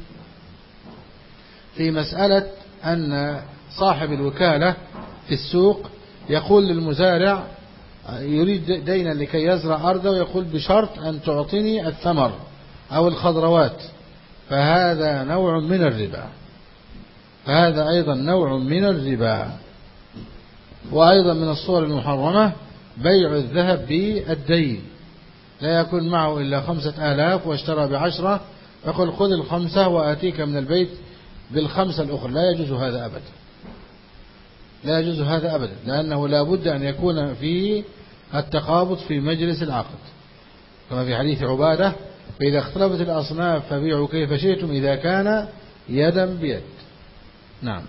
في مسألة أن صاحب الوكالة في السوق يقول للمزارع: يريد دينا لكي يزرع أرضه، ويقول: بشرط أن تعطيني الثمر أو الخضروات. فهذا نوع من الربا، فهذا أيضا نوع من الربا. وأيضا من الصور المحرمة بيع الذهب بالدين، لا يكون معه إلا 5,000 واشترى ب10 فقل: خذ 5 وآتيك من البيت بال5 الأخرى. لا يجوز هذا أبدا، لا يجوز هذا أبدا، لأنه لا بد أن يكون فيه التقابض في مجلس العقد، كما في حديث عبادة: فإذا اختلفت الأصناف فبيعوا كيف شئتم إذا كان يدا بيد. نعم.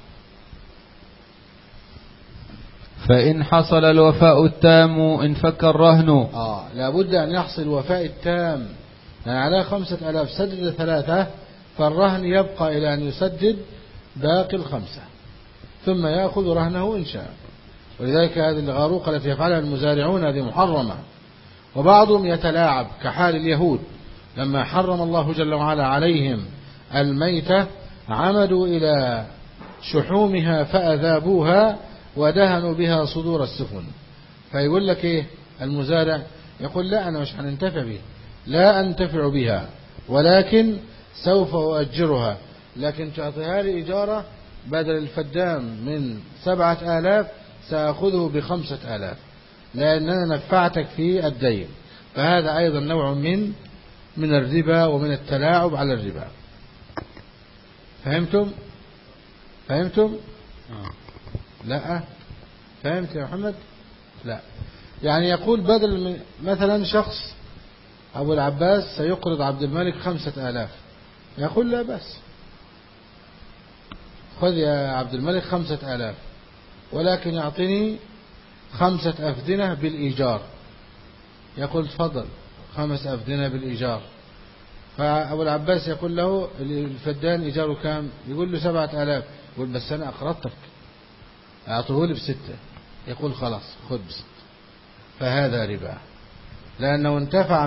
فإن حصل الوفاء التام انفك الرهن.
لا بد أن يحصل الوفاء التام، يعني على 5,000 سدد 3، فالرهن يبقى إلى أن يسدد باقي 5 ثم يأخذ رهنه إن شاء. ولذلك هذه الغاروقة التي يفعلها المزارعون هذه محرمة. وبعضهم يتلاعب كحال اليهود لما حرم الله جل وعلا عليهم الميتة، عمدوا إلى شحومها فأذابوها ودهنوا بها صدور السفن. فيقول لك إيه المزارع؟ يقول: لا، أنا مش هننتفع بها، لا أنتفع بها، ولكن سوف أؤجرها، لكن تعطيها لي إجارة بدل الفدان من 7,000 سأخذه ب5,000، لأننا نفعتك في الدين. فهذا أيضا نوع من الربا ومن التلاعب على الربا. فهمتم؟ لا فهمت يا محمد؟ لا. يعني يقول بدل من مثلا شخص أبو العباس سيقرض عبد الملك 5000، يقول لا بأس، خذ يا عبد الملك 5000 ولكن يعطيني 5 أفدنة بالإيجار. يقول تفضل 5 أفدنة بالإيجار. فأبو العباس يقول له الفدان إيجاره كام؟ يقول له 7000. يقول بس أنا أقرضتك، أعطيه لي ب6. يقول خلاص خذ ب6. فهذا ربا، لأنه انتفع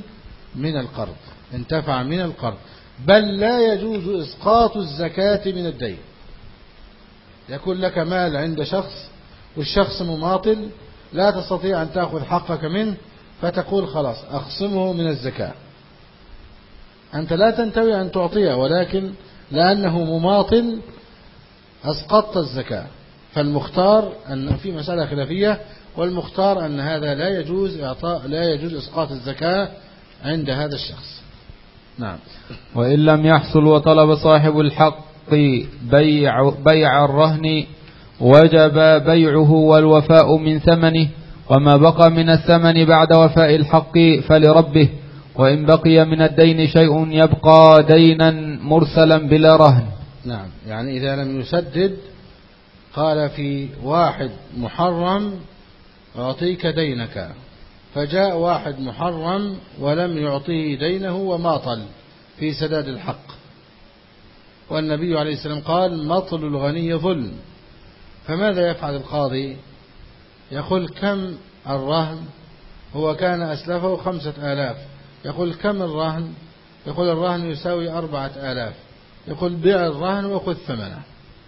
من القرض. بل لا يجوز إسقاط الزكاة من الدين. يكون لك مال عند شخص والشخص مماطل، لا تستطيع أن تأخذ حقك منه، فتقول خلاص أخصمه من الزكاة. أنت لا تنتوي أن تعطيه، ولكن لأنه مماطل أسقطت الزكاة. فالمختار أن في مسألة خلافية، والمختار أن هذا لا يجوز إسقاط الزكاة عند هذا الشخص. نعم.
وإن لم يحصل وطلب صاحب الحق بيع الرهن وجب بيعه والوفاء من ثمنه، وما بقى من الثمن بعد وفاء الحق فلربه، وإن بقي من الدين شيء يبقى دينا مرسلا بلا رهن.
نعم. يعني إذا لم يسدد، قال في واحد محرم أعطيك دينك، فجاء واحد محرم ولم يعطيه دينه وماطل في سداد الحق، والنبي عليه السلام قال مطل الغني ظلم. فماذا يفعل القاضي؟ يقول كم الرهن؟ هو كان أسلفه 5000. يقول كم الرهن؟ يقول الرهن يساوي 4000. يقول بيع الرهن وخذ ثمنه،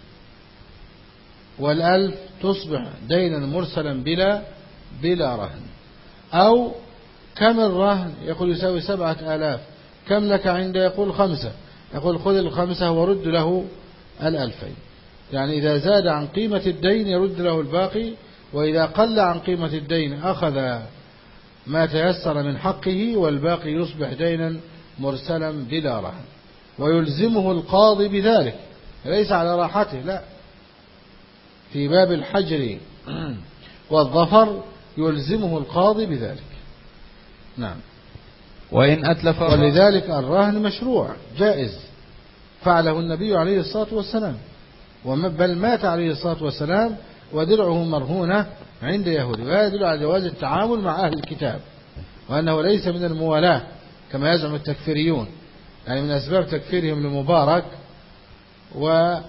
1000 تصبح دينا مرسلا بلا رهن. أو كم الرهن؟ يقول يساوي 7000. كم لك عنده؟ يقول 5. يقول خذ 5 ورد له 2000. يعني إذا زاد عن قيمة الدين يرد له الباقي، وإذا قل عن قيمة الدين أخذ ما تيسر من حقه، والباقي يصبح دينا مرسلا بلا رهن. ويلزمه القاضي بذلك، ليس على راحته، لا، في باب الحجر والظفر يلزمه القاضي بذلك. نعم.
وإن أتلف،
ولذلك الرهن مشروع جائز، فعله النبي عليه الصلاة والسلام، بل مات عليه الصلاة والسلام ودرعه مرهونة عند يهودي. وهذا يدل على جواز التعامل مع أهل الكتاب، وأنه ليس من الموالاة كما يزعم التكفيريون. يعني من أسباب تكفيرهم لمبارك، وما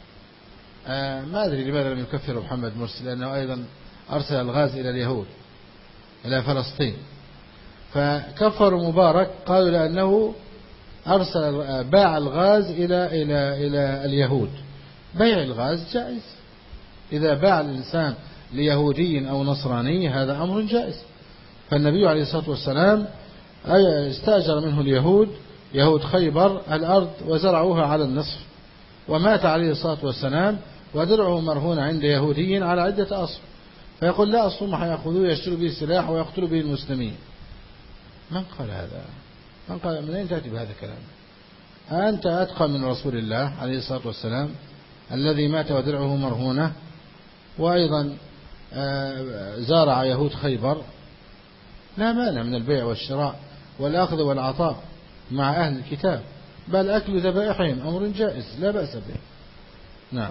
أدري لماذا لم يكفر محمد مرسي، لأنه أيضا أرسل الغاز إلى اليهود إلى فلسطين، فكفروا مبارك، قالوا لأنه باع الغاز إلى اليهود. بيع الغاز جائز، إذا باع الإنسان ليهودي أو نصراني هذا أمر جائز. فالنبي عليه الصلاة والسلام استأجر منه اليهود، يهود خيبر، الأرض وزرعوها على النصف، ومات عليه الصلاة والسلام ودرعه مرهون عند يهودي على عدة أصل. فيقول لا أصلهم حيأخذوه يشتروا به السلاح ويقتلوا به المسلمين. من قال هذا؟ من أين تأتي بهذا الكلام؟ أنت أتقى من رسول الله عليه الصلاة والسلام الذي مات ودرعه مرهونة، وأيضا زارع يهود خيبر. لا مانع من البيع والشراء والأخذ والعطاء مع أهل الكتاب، بل أكل ذبائحهم أمر جائز لا بأس به. نعم.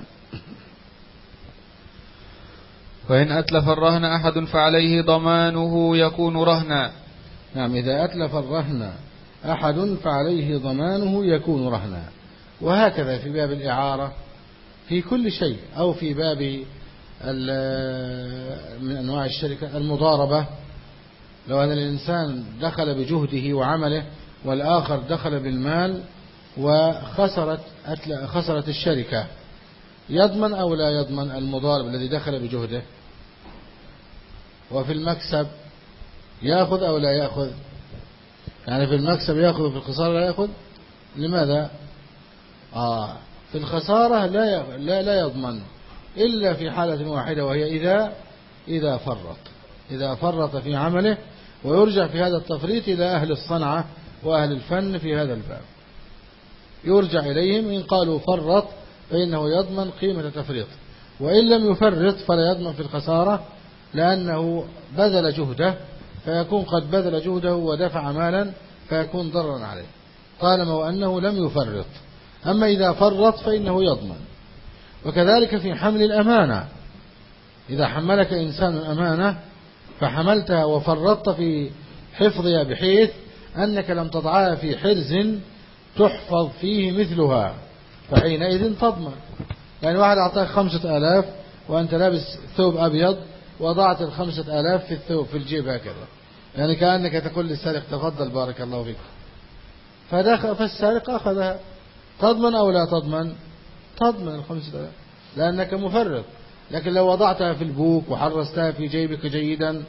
وإن أتلف الرهن أحد فعليه ضمانه يكون رهنا.
نعم. إذا أتلف الرهن أحد فعليه ضمانه يكون رهنا. وهكذا في باب الإعارة في كل شيء، أو في باب من أنواع الشركة المضاربة. لو أن الإنسان دخل بجهده وعمله والآخر دخل بالمال وخسرت الشركة، يضمن أو لا يضمن المضارب الذي دخل بجهده؟ وفي المكسب يأخذ أو لا يأخذ؟ يعني في المكسب يأخذ وفي الخسارة لا يأخذ. لماذا؟ في الخسارة لا يضمن إلا في حالة واحدة، وهي إذا فرط في عمله ويرجع في هذا التفريط إلى أهل الصنعة وأهل الفن في هذا الباب، يرجع إليهم. إن قالوا فرط فإنه يضمن قيمة تفريط، وإن لم يفرط فلا يضمن في الخسارة، لأنه بذل جهده فيكون قد بذل جهده ودفع مالا فيكون ضررا عليه طالما وأنه لم يفرط. أما إذا فرط فإنه يضمن. وكذلك في حمل الأمانة، إذا حملك إنسان أمانة فحملتها وفرطت في حفظها بحيث أنك لم تضعها في حرز تحفظ فيه مثلها، فحينئذ تضمن. يعني واحد أعطاك 5000 وأنت لابس ثوب أبيض وضعت 5000 في الثوب في الجيب هكذا، يعني كأنك تقول للسارق تفضل بارك الله فيك، فالسارق أخذها، تضمن أو لا تضمن؟ تضمن 5000 لأنك مفرط. لكن لو وضعتها في البوك وحرستها في جيبك جيدا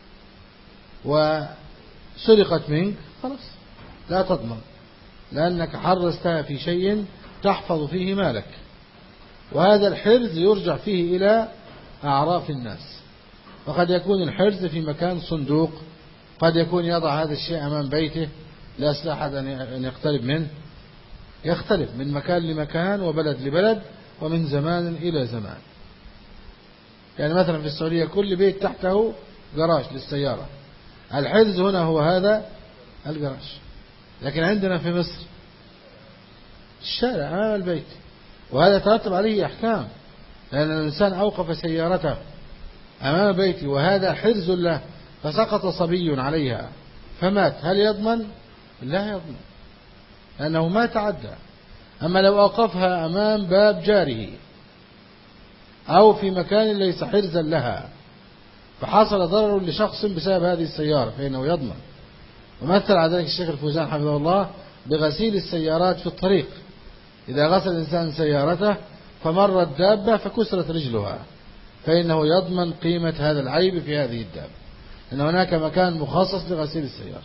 وسرقت منك خلاص لا تضمن، لأنك حرستها في شيء تحفظ فيه مالك. وهذا الحرز يرجع فيه إلى أعراف الناس، وقد يكون الحرز في مكان صندوق، قد يكون يضع هذا الشيء أمام بيته لا يصلح أحد أن يقترب منه، يختلف من مكان لمكان وبلد لبلد ومن زمان إلى زمان. يعني مثلا في السعودية كل بيت تحته جراج للسيارة، الحرز هنا هو هذا الجراج. لكن عندنا في مصر الشارع أمام البيت، وهذا ترتب عليه أحكام، لأن الإنسان أوقف سيارته أمام بيتي وهذا حرز له فسقط صبي عليها فمات، هل يضمن؟ لا يضمن، لأنه ما تعدى. أما لو أوقفها أمام باب جاره أو في مكان ليس حرزا لها فحصل ضرر لشخص بسبب هذه السيارة فإنه يضمن. ومثل على ذلك الشيخ الفوزان حفظه الله بغسيل السيارات في الطريق، إذا غسل الإنسان سيارته فمرت دابة فكسرت رجلها فإنه يضمن قيمة هذا العيب في هذه الدابة، لأن هناك مكان مخصص لغسيل السيارة.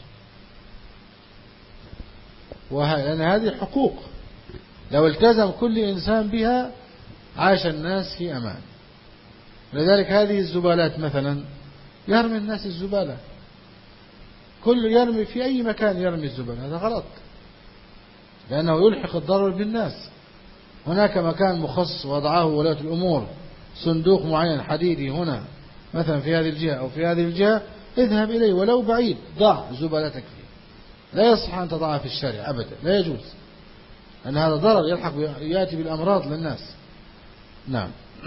لأن هذه حقوق لو التزم كل إنسان بها عاش الناس في أمان. لذلك هذه الزبالات مثلا يرمي الناس الزبالة، كل يرمي في أي مكان يرمي الزبالة، هذا غلط لأنه يلحق الضرر بالناس. هناك مكان مخصص وضعه ولاة الأمور، صندوق معين حديدي هنا مثلا في هذه الجهة أو في هذه الجهة، اذهب إليه ولو بعيد ضع زبالتك فيه، لا يصح أن تضعها في الشارع أبدا، لا يجوز، أن هذا ضرر يلحق يأتي بالأمراض للناس. نعم.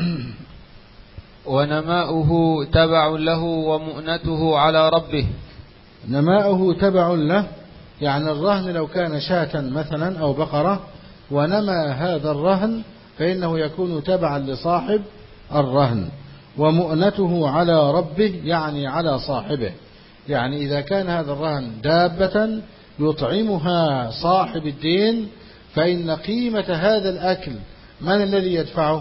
ونماؤه تبع له ومؤنته على ربه.
نماؤه تبع له، يعني الرهن لو كان شاة مثلا أو بقرة ونمى هذا الرهن فإنه يكون تبعا لصاحب الرهن. ومؤنته على ربه يعني على صاحبه، يعني إذا كان هذا الرهن دابة يطعمها صاحب الدين فإن قيمة هذا الأكل من الذي يدفعه؟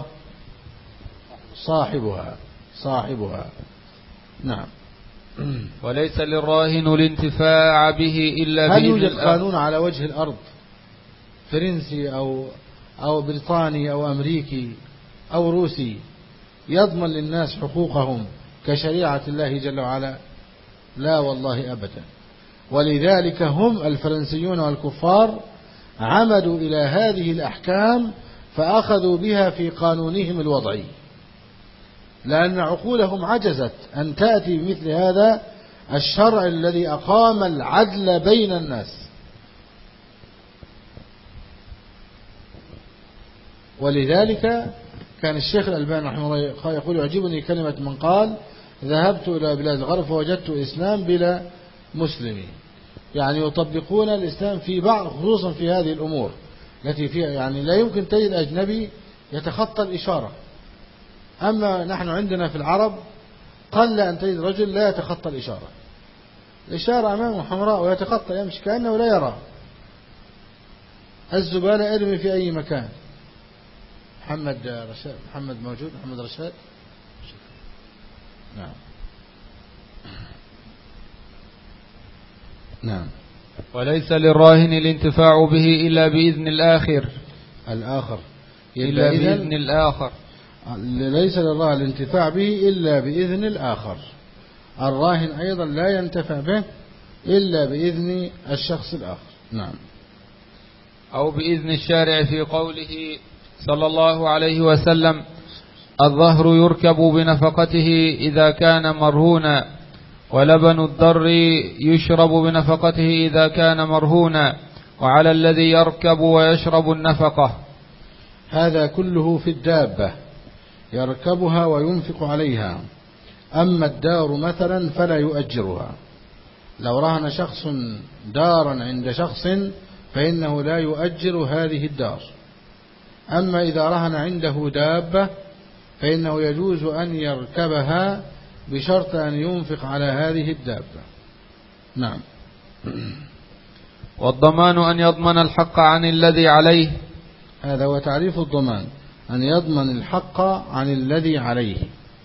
صاحبها. نعم.
وليس للراهن الانتفاع به إلا
هل يوجد قانون على وجه الأرض فرنسي أو بريطاني أو أمريكي أو روسي يضمن للناس حقوقهم كشريعة الله جل وعلا؟ لا والله أبدا. ولذلك هم الفرنسيون والكفار عمدوا إلى هذه الأحكام فأخذوا بها في قانونهم الوضعي، لأن عقولهم عجزت أن تأتي بمثل هذا الشرع الذي أقام العدل بين الناس. ولذلك كان الشيخ الألباني رحمه الله يقول: يعجبني كلمة من قال: ذهبت إلى بلاد الغرب فوجدت إسلام بلا مسلمين، يعني يطبقون الإسلام في بعض، خصوصا في هذه الأمور التي فيها يعني لا يمكن تجد أجنبي يتخطى الإشارة. أما نحن عندنا في العرب قل أن تجد رجل لا يتخطى الإشارة، الإشارة أمامه حمراء ويتخطى يمشي كأنه لا يرى. الزبالة ارمي في أي مكان. محمد موجود؟ محمد رشاد؟ نعم.
وليس للراهن الانتفاع به إلا بإذن الآخر.
إلا بإذن الآخر. ليس للراهن الانتفاع به إلا بإذن الآخر. الراهن أيضا لا ينتفع به إلا بإذن الشخص الآخر. نعم.
أو بإذن الشارع في قوله صلى الله عليه وسلم: الظهر يركب بنفقته إذا كان مرهونا، ولبن الضر يشرب بنفقته إذا كان مرهونا، وعلى الذي يركب ويشرب النفقة.
هذا كله في الدابة يركبها وينفق عليها. أما الدار مثلا فلا يؤجرها. لو رهن شخص دارا عند شخص فإنه لا يؤجر هذه الدار. أما إذا رهن عنده دابة فإنه يجوز أن يركبها بشرط أن ينفق على هذه الدابة. نعم.
والضمان أن يضمن الحق عن الذي عليه.
هذا هو تعريف الضمان، أن يضمن الحق عن الذي عليه.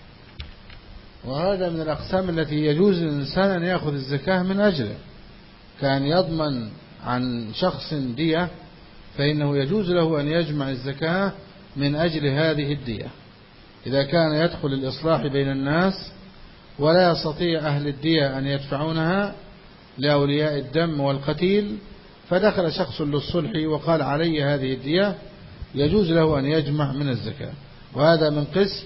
وهذا من الأقسام التي يجوز للإنسان أن يأخذ الزكاة من أجله. كان يضمن عن شخص دية فإنه يجوز له أن يجمع الزكاة من أجل هذه الدية. إذا كان يدخل الإصلاح بين الناس ولا يستطيع أهل الدية أن يدفعونها لأولياء الدم والقتيل، فدخل شخص للصلح وقال علي هذه الدية، يجوز له أن يجمع من الزكاة. وهذا من قسم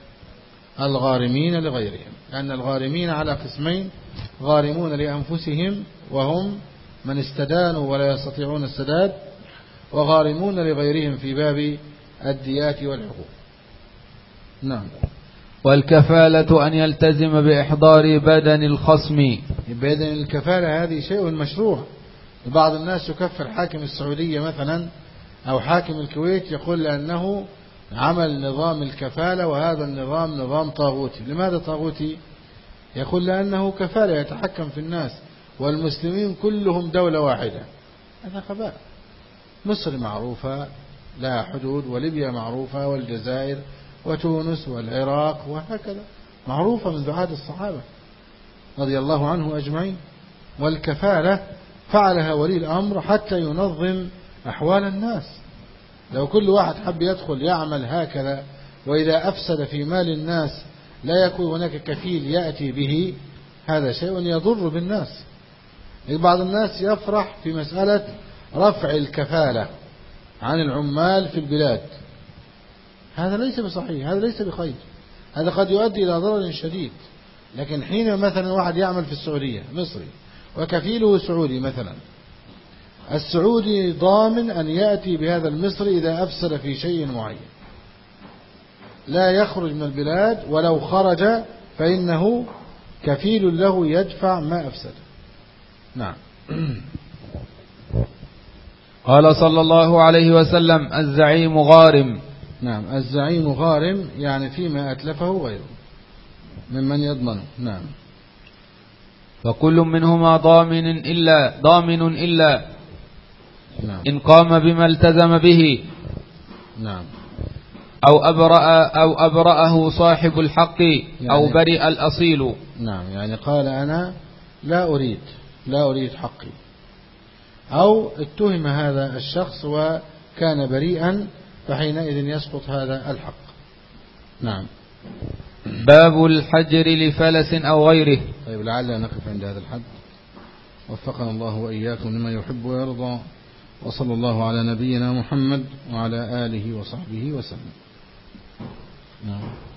الغارمين لغيرهم، لأن الغارمين على قسمين: غارمون لأنفسهم وهم من استدانوا ولا يستطيعون السداد، وغارمون لغيرهم في باب الديات والحقوق. نعم.
والكفالة أن يلتزم بإحضار بدن الخصم.
بدن الكفالة هذه شيء مشروع. بعض الناس يكفر حاكم السعودية مثلا أو حاكم الكويت، يقول لأنه عمل نظام الكفالة وهذا النظام نظام طاغوتي. لماذا طاغوتي؟ يقول لأنه كفالة يتحكم في الناس والمسلمين كلهم دولة واحدة. هذا خباء. مصر معروفة لها حدود، وليبيا معروفة، والجزائر وتونس والعراق وهكذا، معروفة منذ عهد الصحابة رضي الله عنه أجمعين. والكفالة فعلها ولي الأمر حتى ينظم أحوال الناس. لو كل واحد حب يدخل يعمل هكذا، وإذا أفسد في مال الناس لا يكون هناك كفيل يأتي به، هذا شيء يضر بالناس. بعض الناس يفرح في مسألة رفع الكفالة عن العمال في البلاد. هذا ليس بصحيح، هذا ليس بخير، هذا قد يؤدي إلى ضرر شديد. لكن حين مثلا واحد يعمل في السعودية مصري وكفيله سعودي مثلا، السعودي ضامن أن يأتي بهذا المصري إذا أفسد في شيء معين، لا يخرج من البلاد، ولو خرج فإنه كفيل له يدفع ما أفسد. نعم.
قال صلى الله عليه وسلم: الزعيم غارم.
نعم، الزعيم غارم يعني فيما أتلفه غيره ممن يضمنه. نعم.
فكل منهما ضامن إلا
نعم.
إن قام بما التزم به.
نعم.
أو أبرأه صاحب الحق يعني أو برئ الأصيل.
نعم، يعني قال أنا لا أريد حقي، أو اتهم هذا الشخص وكان بريئا، فحينئذ يسقط هذا الحق. نعم.
باب الحجر لفلس أو غيره.
طيب، لعلنا نقف عند هذا الحد. وفقنا الله وإياكم لما يحب ويرضى، وصلى الله على نبينا محمد وعلى آله وصحبه وسلم. نعم.